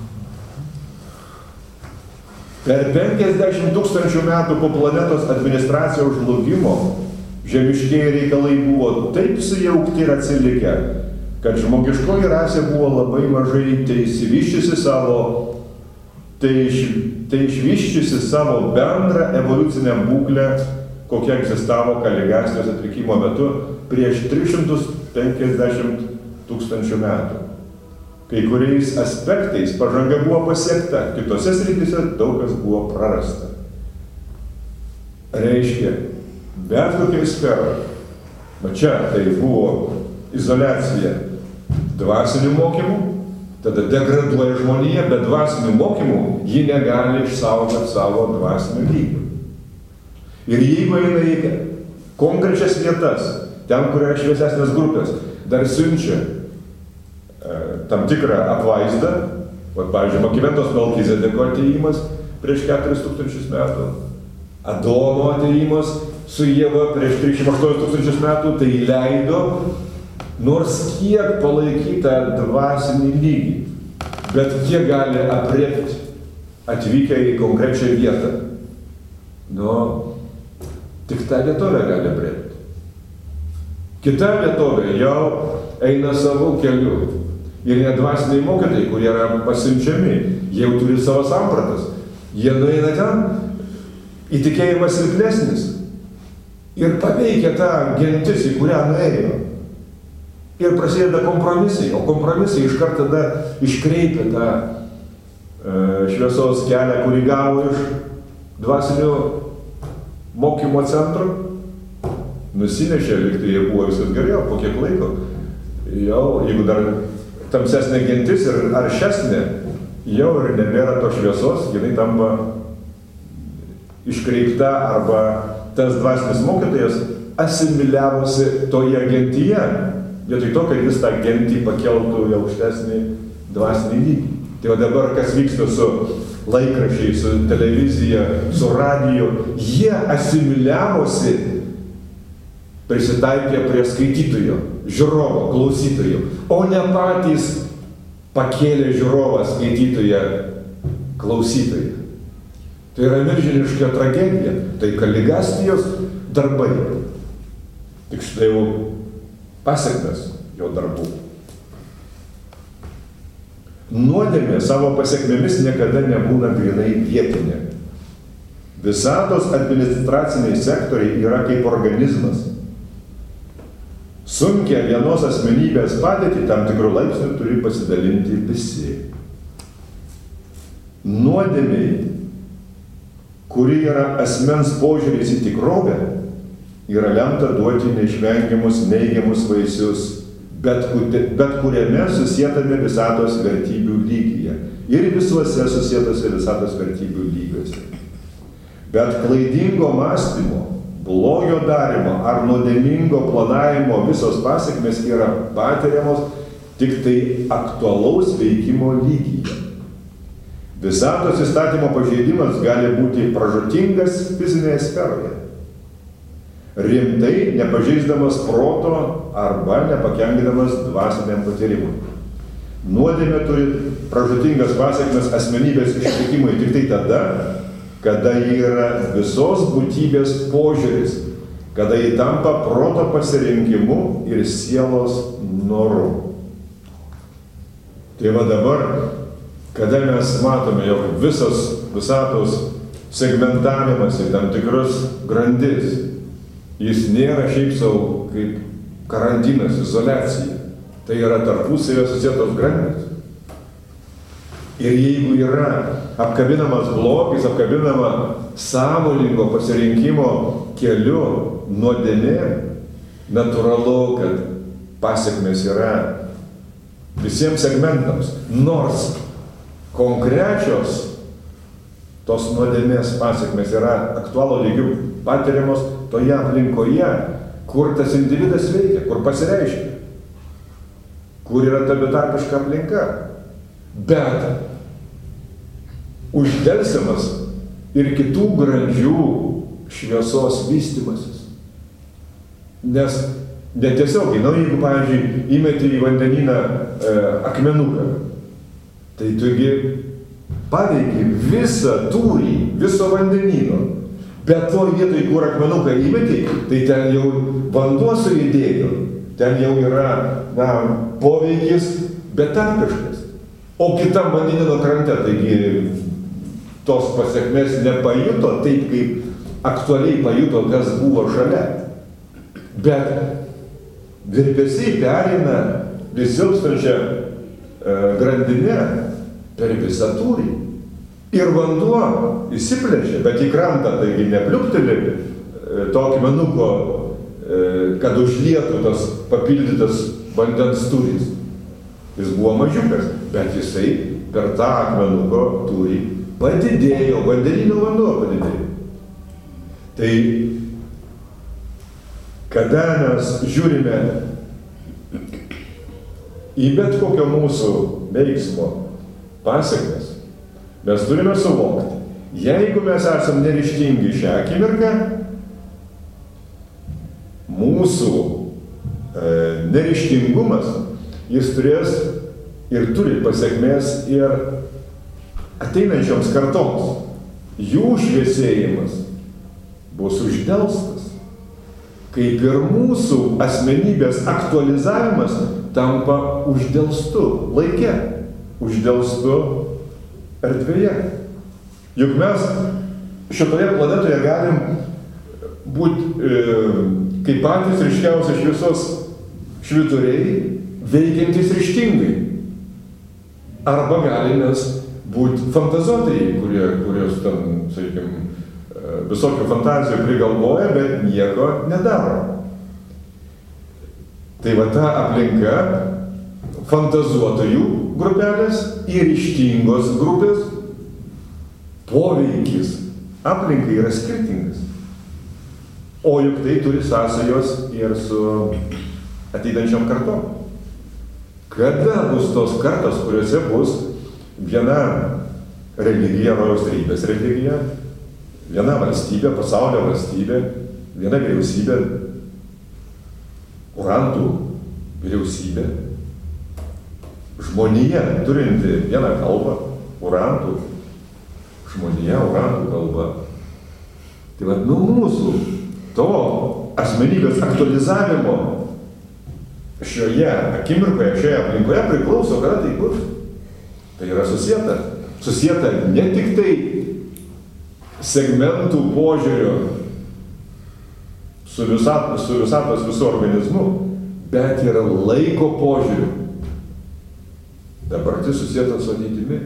Per penkiasdešimt tūkstančių metų po planetos administracijos žlugimo žemiškieji reikalai buvo taip sujaukti ir atsilikę, kad žmogiškoji rasė buvo labai mažai tai išsivyščiusi savo, tai, iš, tai išvyščiusi savo bendrą evoliucinę būklę, kokia egzistavo Kaligasijos atvykimo metu prieš tris šimtus penkiasdešimt tūkstančių metų. Kai kuriais aspektais pažanga buvo pasiekta, kitose srityse daug kas buvo prarasta. Reiškia, bet kokiai sferai, va čia tai buvo izoliacija dvasinių mokymų, tada degraduoja žmonija, bet dvasinių mokymų ji negali išsaugoti savo dvasinių lygių. Ir jeigu eina į konkrečias vietas, ten, kur yra šviesesnės grupės, dar siunčia tam tikrą apvaizdą, o, pavyzdžiui, Makiventos Melchizedeko atėjimas prieš keturis tūkstančius metų, Adomo atėjimas su Ieva prieš trisdešimt aštuonis tūkstančius metų, tai leido nors kiek palaikytą dvasinį lygį, bet kiek gali aprėpti atvykę į konkrečią vietą. nu, tik ta vietovė gali priimti. Kita vietovė jau eina savo keliu. Ir net dvasiniai mokytojai, kurie yra pasiunčiami, jie jau turi savo sampratas. Jie nueina ten, įtikėjimas silpnesnis. Ir paveikia tą gentis, į kurią nuėjo. Ir prasideda kompromisai, o kompromisai iš karto tada iškreipia tą e, šviesos kelią, kurį gavo iš dvasinio mokymo centro. Nusinešė, lyg tai ir buvo viskas gerai, po kiek laiko. Jau, jeigu dar tamsesnė gentis ir aršesnė, jau ir nebėra to šviesos, jinai tampa iškreipta arba tas dvasinis mokytojas asimiliavosi toje gentyje. Vietoj to, kad jis tą gentį pakeltų į aukštesnį dvasinį lygį. Tai o dabar kas vyksta su laikraščiai, su televizija, su radiju, jie asimiliavosi, prisitaikė prie skaitytojo, žiūrovo, klausytojo, o ne patys pakėlė žiūrovą, skaitytoją, klausytoją. Tai yra milžiniška tragedija, tai Kaligastijos darbai. Tik štai jau pasekmes jo darbų. Nuodėmė savo pasekmėmis niekada nebūna grynai vietinė. Visatos administraciniai sektoriai yra kaip organizmas. Sunkia vienos asmenybės padėtį tam tikrų laipsnių turi pasidalinti visi. Nuodėmė, kuri yra asmens požiūris į tikrovę, yra lemta duoti neišvengiamus neigiamus vaisius, bet, bet kuriame susietame visatos vertybių lygyje ir visuose susietose visatos vertybių lygiuose. Bet klaidingo mąstymo, blogio darimo ar nuodėmingo planavimo visos pasekmės yra patiriamos tik tai aktualaus veikimo lygyje. Visatos įstatymo pažeidimas gali būti pražūtingas fizinėje sferoje, rimtai nepažeisdamas proto arba nepakenkdamas dvasiniam patyrimui. Nuodėmė turi pražūtingas pasekmes asmenybės išlikimui tik tai tada, kada ji yra visos būtybės požiūris, kada ji tampa proto pasirinkimu ir sielos noru. Tai va dabar, kada mes matome, jog visas visatos segmentavimas į tam tikrus grandis, jis nėra šiaip savo kaip karantinas, izoliacija. Tai yra tarpusavio susietos grandys. Ir jeigu yra apkabinamas blogis, apkabinama sąmoningo pasirinkimo keliu nuodėmė, natūralu, kad pasekmės yra visiems segmentams, nors konkrečios tos nuodėmės pasekmės yra aktualo lygių patiriamos toje aplinkoje, kur tas individas veikia, kur pasireiškia, kur yra ta betarpiška aplinka. Bet uždelsiamas ir kitų grandžių šviesos vystymasis. Nes netiesiogiai, nu, jeigu, pavyzdžiui, įmeti į vandenyną e, akmenuką, tai tugi paveiki visą tūrį, viso vandenyno. Bet to vietoj, kur akmenuką įmeti, tai ten jau vanduo sujudėjo, ten jau yra, na, poveikis betarpiškas. O kitam vandenyno krante, taigi, tos pasekmės nepajuto taip, kaip aktualiai pajuto, kas buvo šalia. Bet virpesiai pereina vis silpstančią e, grandinę per visą tūrį. Ir vanduo įsiplėšia, bet į krantą, taigi nepliupteli e, to akmenuko, e, kad užlietų tas papildytas vandens tūris. Jis buvo mažiukas, bet jisai per tą akmenuko tūrį padidėjo, vandenyno vanduo padidėjo. Tai kada mes žiūrime į bet kokio mūsų veiksmo pasekmes, mes turime suvokti, jeigu mes esam neryžtingi šią akimirką, mūsų e, neryžtingumas, jis turės ir turi pasekmės ir ateinančioms kartoms. Jų šviesėjimas bus uždelstas. Kaip ir mūsų asmenybės aktualizavimas tampa uždelstu laike, uždelstu erdvėje. Juk mes šitoje planetoje galim būti e, kaip patys ryškiausi šviesos švyturiai, veikiantys ryžtingai. Arba galime būti fantazuotojai, kurie, kurios ten, sakykime, visokių fantazijų prigalvoja, bet nieko nedaro. Tai va ta aplinka fantazuotojų grupelės ir ryžtingos grupės poveikis aplinkai yra skirtingas. O juk tai turi sąsajos ir su ateinančiom kartom. Kada bus tos kartos, kuriuose bus viena religija, rojaus trejybės religija, viena valstybė, pasaulio valstybė, viena vyriausybė, urantų vyriausybė, žmonija turinti vieną kalbą, urantų, žmonija, urantų kalba. Tai vad, nuo mūsų to asmenybės aktualizavimo šioje akimirkoje, šioje aplinkoje priklauso, kada tai bus. Tai yra susieta. Susieta ne tik tai segmentų požiūrio su, visat, su visatos visų organizmu, bet yra laiko požiūriu. Dabartis susieta su ateitimi.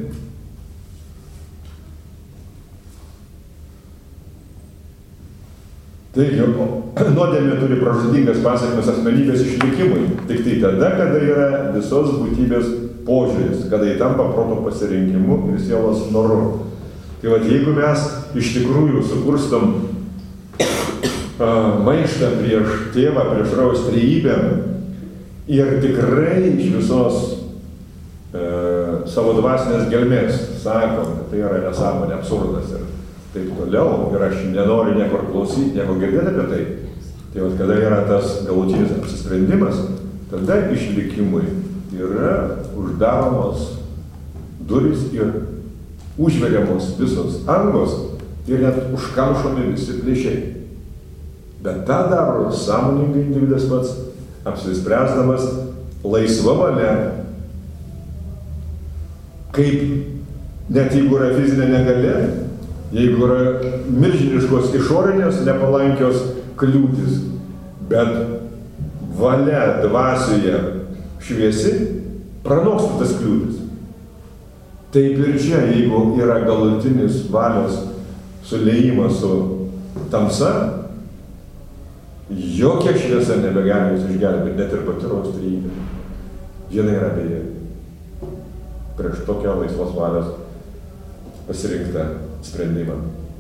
Taigi, nuodėmė turi pražūtingas pasekmes asmenybės išlikimui, tik tai tada, kada yra visos būtybės požiūris, kada jį tampa proto pasirinkimu ir sielos noru. Tai vat, jeigu mes iš tikrųjų sukurstam uh, maištą prieš tėvą, prieš rojaus trejybę ir tikrai iš visos uh, savo dvasinės gelmės sakom, kad tai yra nesąmonė, absurdas ir taip toliau, ir aš nenoriu niekur klausyti, nieko girdėti apie tai. Tai vat, kada yra tas galutinis apsisprendimas, tada išlikimui yra uždaromos durys ir užveriamos visos angos ir net užkamšomi visi plyšiai. Bet tą daro sąmoningai individas pats, apsispręsdamas laisva valia, kaip net jeigu yra fizinė negalia, jeigu yra milžiniškos išorinės nepalankios kliūtis, bet valia dvasioje šviesi, pranoksta tas kliūtis. Taip ir čia, jeigu yra galutinis valios suliejimas su tamsa, jokia šviesa nebegali jūs išgelbėti, net ir pati rojaus trejybė. Viena yra beje prieš tokią laisvos valios pasirinktą sprendimą.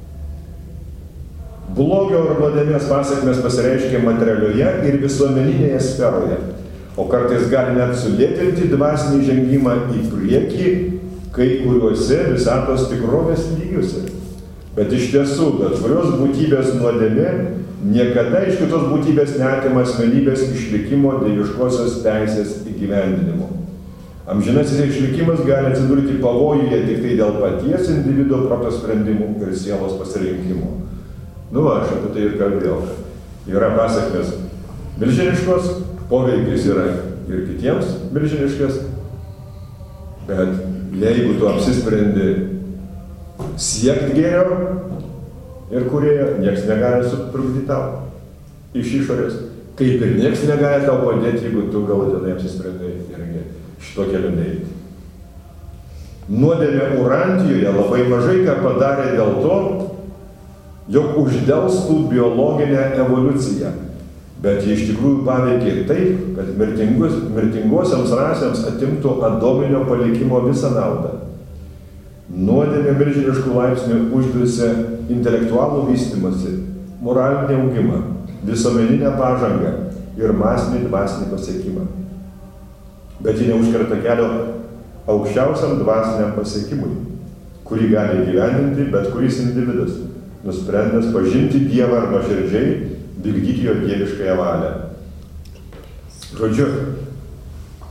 Blogio ir nuodėmės pasekmės pasireiškia materialioje ir visuomeninėje sferoje, o kartais gali net sulėtinti dvasinį žengimą į priekį kai kuriuose visatos tikrovės lygiuose. Bet iš tiesų, bet kurios būtybės nuodėmė niekada iš kitos būtybės neatima asmenybės išlikimo dieviškosios teisės įgyvendinimo. Amžinasis išlikimas gali atsidurti pavojuje tik tai dėl paties individo proto sprendimų ir sielos pasirinkimo. Nu va, aš apie tai ir kalbėjau. Yra pasekmės milžiniškos, poveikis yra ir kitiems milžiniškas, bet jeigu tu apsisprendi siekti gėrio ir kūrėjo, nieks negali sutrukdyti tau iš išorės. Kaip ir nieks negali tau padėti, jeigu tu galutinai apsisprendai ir šito keliu neiti. Nuodėmė Urantijoje labai mažai ką padarė dėl to, jog uždelstų biologinę evoliuciją, bet jie iš tikrųjų paveikė taip, kad mirtingus, mirtingosiams rasėms atimtų adominio palikimo visą naudą. Nuodėmė milžiniškų laipsnių uždusė intelektualų vystymąsi, moralinį augimą, visuomeninę pažangą ir masinį dvasinį pasiekimą. Bet ji neužkerta kelio aukščiausiam dvasiniam pasiekimui, kurį gali įgyvendinti bet kuris individas, nusprendęs pažinti Dievą ar nuoširdžiai vykdyti jo dieviškąją valią. Žodžiu,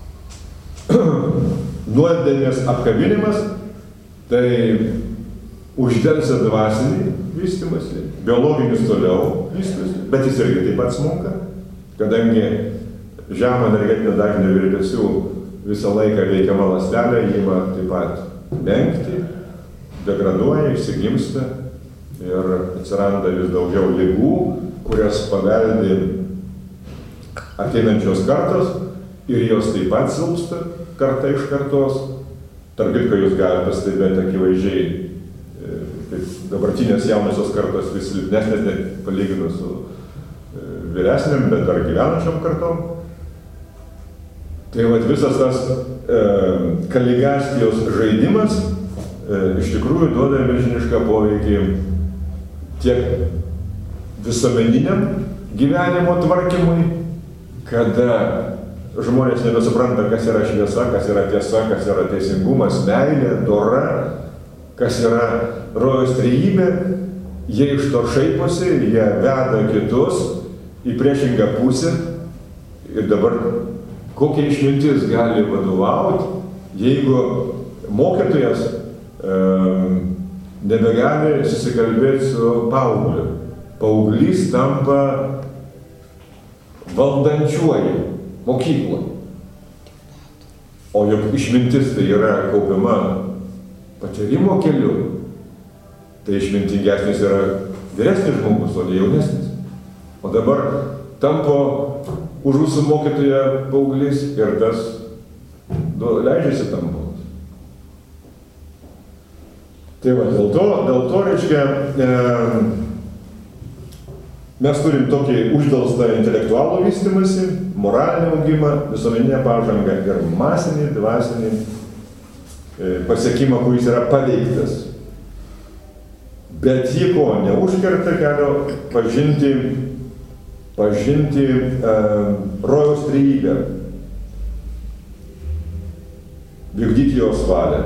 nuodėmės apkabinimas tai uždelsia dvasinį vystymąsi, biologinis toliau vystosi, bet jis irgi taip pat smunka, kadangi žemo energetinio dažnio virpesių visą laiką veikiama ląstelė, ima taip pat menkti, degraduoja, išsigimsta ir atsiranda vis daugiau ligų, kurias paveldi ateinančios kartos ir jos taip pat silpsta karta iš kartos. Tarp kitko jūs galite pastebėti akivaizdžiai, kaip dabartinės jaunosios kartos vis silpnesnės, net palyginus su vyresniam, bet dar gyvenančiom kartom. Tai vat visas tas e, kaligastijos žaidimas e, iš tikrųjų duoda milžinišką poveikį tiek visuomeniniam gyvenimo tvarkymui, kada žmonės nebesupranta, kas yra šviesa, kas yra tiesa, kas yra teisingumas, meilė, dora, kas yra rojaus trejybė, jie iš to šaiposi, jie veda kitus į priešingą pusę ir dabar kokia išmintis gali vadovauti, jeigu mokytojas e, nebegali susikalbėti su paaugliu. Paauglys tampa valdančiuoju mokykloje. O juk išmintis tai yra kaupiama patyrimo keliu. Tai išmintingesnis yra vyresnis žmogus, o ne jaunesnis. O dabar tampo už jūsų mokytoją paauglys ir tas nu, leidžiasi tampos. Tai va, dėl to, dėl to reiškia, e, mes turim tokį uždelstą intelektualų vystymąsi, moralinį augimą, visuomeninę pažangą ir masinį, dvasinį e, pasiekimą, kuris yra paveiktas. Bet jį ko neužkerta kelio pažinti, pažinti e, rojaus trejybę, vykdyti jos valią.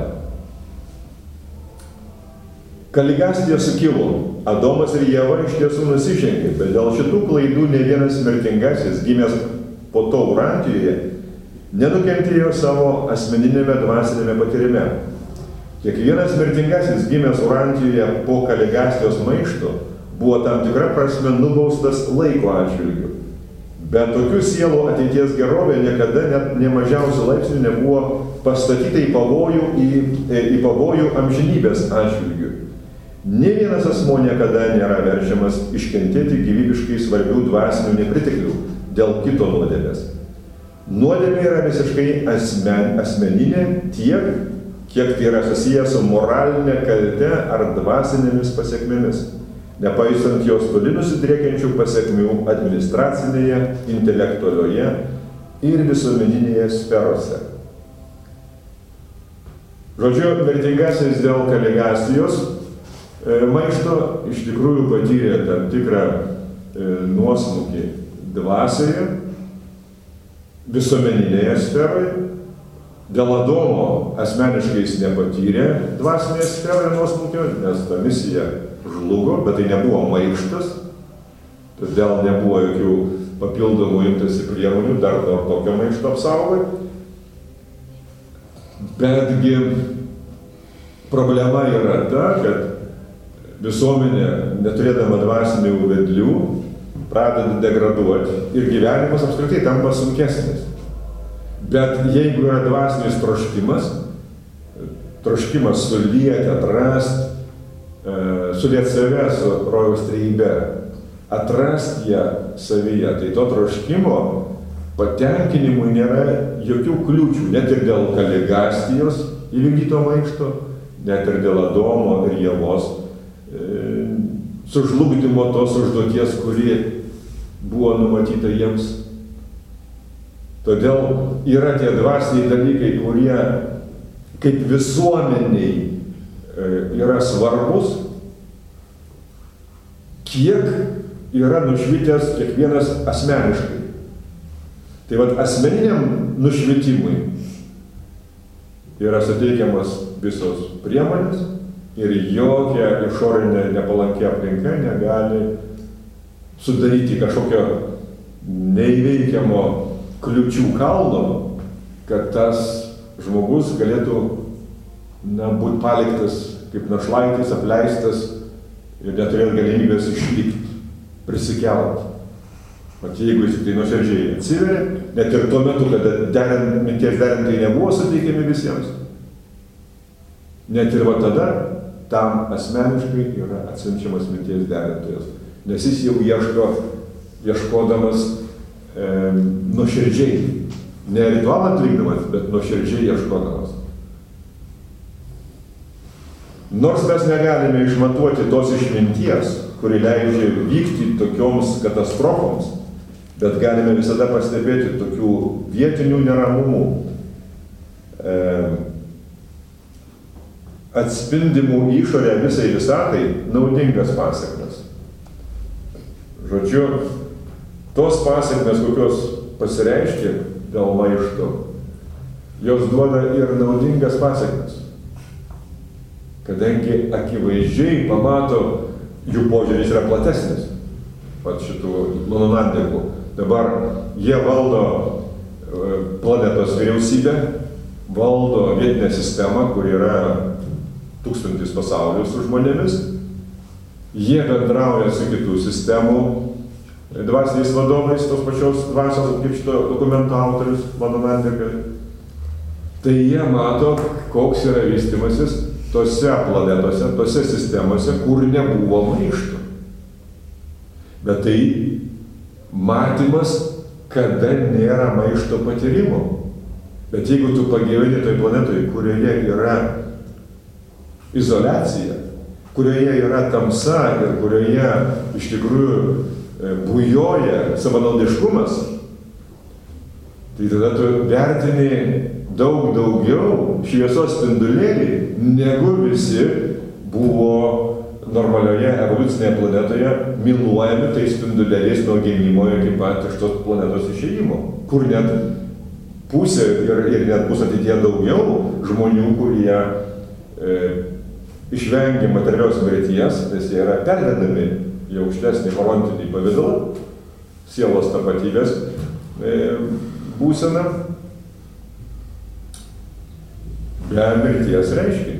Kaligastija sukilo. Adomas ir Ieva iš tiesų nusižengė, bet dėl šitų klaidų ne vienas mirtingasis, gimęs po to Urantijoje, nenukentėjo savo asmeninėme dvasinėme patyrime. Kiekvienas mirtingasis, gimęs Urantijoje po kaligastijos maišto, buvo tam tikra prasme nubaustas laiko atžvilgiu. Bet tokių sielų ateities gerovė niekada net nemažiausių laipsnių nebuvo pastatyta į pavojų, į, į pavojų amžinybės atžvilgiu. Nė vienas asmuo niekada nėra verčiamas iškentėti gyvybiškai svarbių dvasinių nepriteklių dėl kito nuodėmės. Nuodėmė yra visiškai asmen, asmeninė tiek, kiek tai yra susijęs su moralinė kalte ar dvasinėmis pasiekmėmis, nepaisant jos toli nusidriekiančių pasiekmių administracinėje, intelektualioje ir visuomeninėje sferose. Žodžiu, mirtingasis dėl kaligastijos maišto iš tikrųjų patyrė tam tikrą e, nuosmukį dvasioje, visuomeninėje sferoje. Dėl Adomo asmeniškai jis nepatyrė dvasinėje sferoje nuosmukio, nes ta misija žlugo, bet tai nebuvo maištas, todėl nebuvo jokių papildomų imtasi priemonių dar nuo tokio maišto apsaugoti. Betgi problema yra ta, kad visuomenė, neturėdama dvasinių vedlių, pradeda degraduoti ir gyvenimas apskritai tampa sunkesnis. Bet jeigu yra dvasinis troškimas, troškimas sulieti, atrasti, e, sulieti save su rojaus trejybe, atrasti ją savyje, tai to troškimo patenkinimui nėra jokių kliūčių, net ir dėl kaligastijos įvykdyto maišto, net ir dėl Adomo ir Ievos sužlugdymo tos užduoties, kuri buvo numatyta jiems. Todėl yra tie dvasiniai dalykai, kurie kaip visuomeniai yra svarbus, kiek yra nušvitęs kiekvienas asmeniškai. Tai vat asmeniniam nušvitimui yra suteikiamas visos priemonės, ir jokia išorinė nepalanki aplinka negali sudaryti kažkokio neįveikiamo kliūčių kalno, kad tas žmogus galėtų na, būti paliktas kaip našlaitis apleistas ir neturės galimybės išlikti, prisikelt. Mat jeigu jis tik tai nuoširdžiai atsiveria, net ir tuo metu, kada derint, minties derintai nebuvo suteikiami visiems, net ir va tada tam asmeniškai yra atsiunčiamas minties derintojas, nes jis jau ieško, ieškodamas e, nuoširdžiai, ne ritualą atlikdamas, bet nuoširdžiai ieškodamas. Nors mes negalime išmatuoti tos išminties, kuri leidžia vykti tokioms katastrofoms, bet galime visada pastebėti tokių vietinių neramumų, e, atspindimų išorę visai visatai naudingas pasekmes. Žodžiu, tos pasekmes, kokios pasireiškia dėl maišto, jos duoda ir naudingas pasekmes. Kadangi akivaizdžiai pamato, jų požiūris yra platesnis, pat šitų mononandikų. Dabar jie valdo planetos vyriausybę, valdo vietinę sistemą, kur yra tūkstantis pasaulių su žmonėmis. Jie bendrauja su kitų sistemų dvasiniais vadovais, tos pačios dvasios, kaip šito dokumento autorius, mononandikai. Tai jie mato, koks yra vystymasis tose planetose, tose sistemose, kur nebuvo maišto. Bet tai matymas, kada nėra maišto patyrimo. Bet jeigu tu pagyveni toj planetoje, kurioje yra izoliacija, kurioje yra tamsa ir kurioje iš tikrųjų bujoja savanaudiškumas, tai tada tu vertini daug daugiau šviesos spindulėlį, negu visi buvo normalioje evoliucinėje planetoje myluojami tais spindulėliais nuo gimimo ir taip pat iš tos planetos išėjimo, kur net pusė ir, ir net bus ateityje daugiau žmonių, kurie e, išvengia materialios mirties, nes jie yra pervedami į aukštesnį horontinį pavidalą, sielos tapatybės e, būseną, be mirties reiškinio.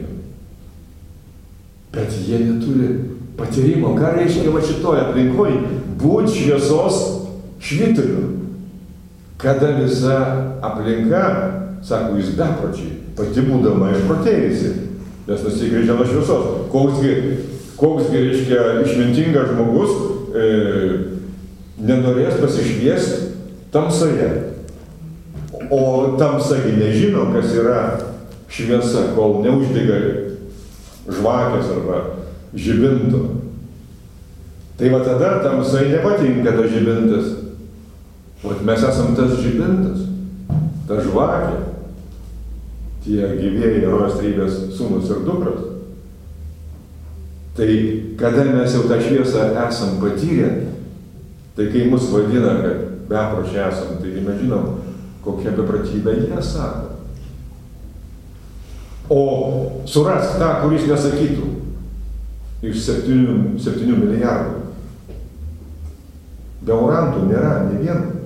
Bet jie neturi patyrimo. Ką reiškia va šitoje aplinkoje būt šviesos švyturiu? Kada visa aplinka, sako, jūs bepročiai, pati būdama išprotėjusi, nes nusigrėžia nuo šviesos. Koksgi, koksgi reiškia išmintingas žmogus e, nenorės pasišviesti tamsoje. O tamsagi nežino, kas yra šviesa, kol neuždega žvakės arba žibinto. Tai va tada tamsai nepatinka tas žibintas. Vat mes esam tas žibintas, ta žvakė, tie gyvieji Rojos Trejybės sūnus ir dukros. Tai kada mes jau tą šviesą esam patyrę, tai kai mus vadina, kad bepročiai esam, tai mes žinom, kokia beprotybė jie sako. O surask tą, kuris nesakytų iš septynių, septynių milijardų. Beurantų nėra, ne vieno.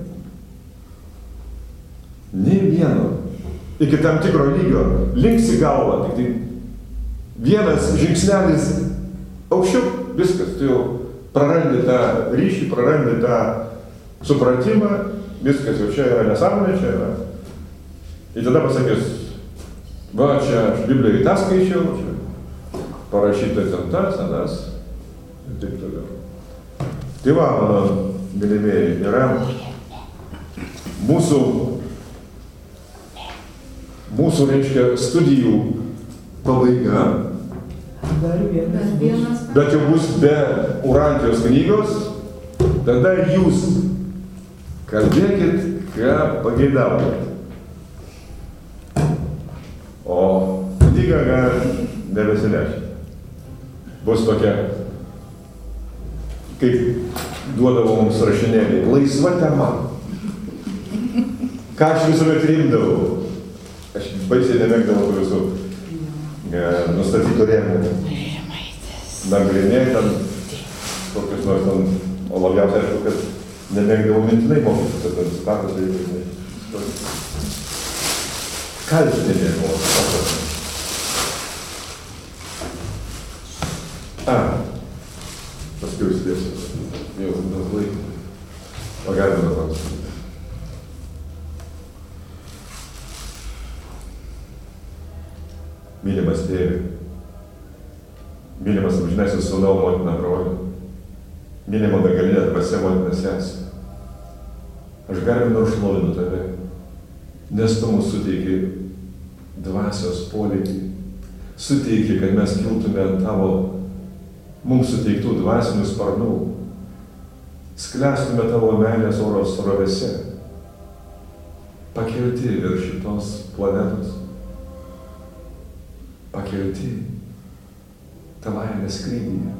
Ne vieno. Iki tam tikro lygio linksi galvą, tik tai vienas žingsnelis aukščiau, viskas, tu jau prarandi tą ryšį, prarandi tą supratimą, viskas jau čia yra nesąmonė, čia yra. Ir tada pasakys, va, čia aš Biblijai tą skaičiau, čia parašyta ten tas, anas, ir taip toliau. Tai va, mano mylimieji, yra mūsų, mūsų, reiškia, studijų pabaiga, bet jau bus be Urantijos knygos, tada jūs kalbėkit, ką pageidaujate. O knyga gali nebesinešti. Bus tokia, kaip duodavo mums rašinėlį, laisva tema. Ką aš visuomet rimdavau? Aš baisiai nemėgdavau visų e, nustatytų rėmų. Nagrinėjai ten kokius nors ten, o labiausiai aišku, kad nemėgdavau mintinai mokytis, kad ten citatas reikia. Kaltinė buvo. mylimas tėve, mylimas amžinasis sūnau, motina, broli, mylima begalinė dvasia, motina, sesė. Aš garbinu ir šlovinu tave, nes tu mums suteiki dvasios polėkį, suteiki, kad mes kiltume ant tavo mums suteiktų dvasinių sparnų, sklestume tavo meilės oro srovėse, pakelti virš šitos planetos, pakelti tavajame skrydyje.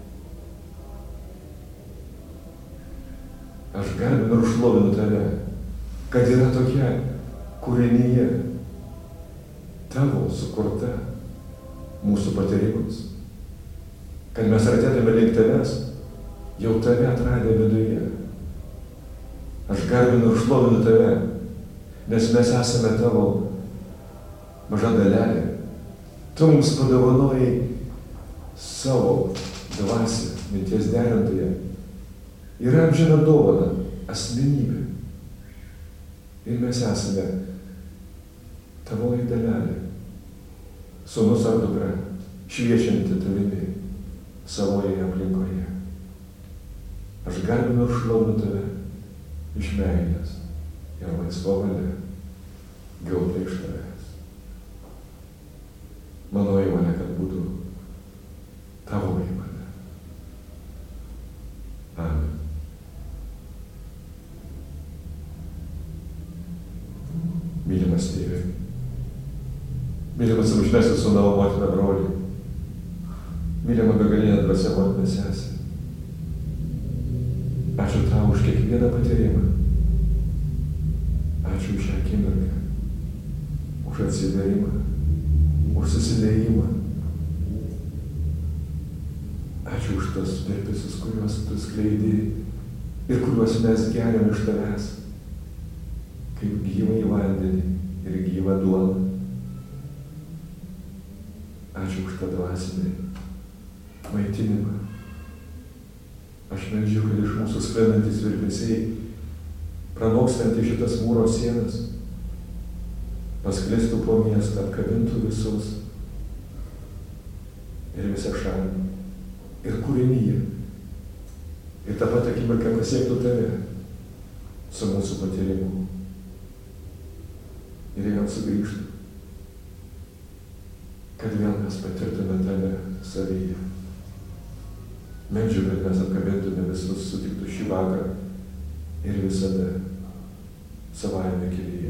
Aš garbinu ir šlovinu tave, kad yra tokia kūrinyje tavo sukurta mūsų patyrimus, kad mes artėtume link tavęs, jau tave atradę viduje. Aš garbinu ir šlovinu tave, nes mes esame tavo maža dalelė. Tu mums padovanojai savo dvasią, minties derintoje. Yra amžina dovana, asmenybė. Ir mes esame tavoji dalelė, sūnus ar dukra, šviečianti tavimi savoje aplinkoje. Aš garbinu ir šlovinu tave iš meilės ir laisva valia, gauta iš tavęs. Mano įmonė, kad būtų tavo įmonė. Amen. Mylimas tėve, mylimas amžinasis sūnau, motina, broli, mylima begalinė dvasia, motina, sesė. Ačiū tau už kiekvieną patyrimą. Ačiū už šią akimirką, už atsiverimą, už susidėjimą. Ačiū už tas virpesius, kuriuos tu skleidi ir kuriuos mes geriam iš tavęs, kaip gyvą į vandenį ir gyvą duoną. Ačiū už tą dvasinį maitinimą. Aš meldžiu, kad iš mūsų sklendantis virpesiai, pranokstantys šitas mūro sienas, pasklistų po miestą, apkabintų visus ir visą šalį, ir kūrinyje. Ir tą pat akimirką pasiektų tave su mūsų patyrimu. Ir vėl sugrįžtų, kad vėl mes patirtume tave savyje. Meldžiu, kad mes apkabintume visus sutiktus šį vakarą ir visada savajame kelyje.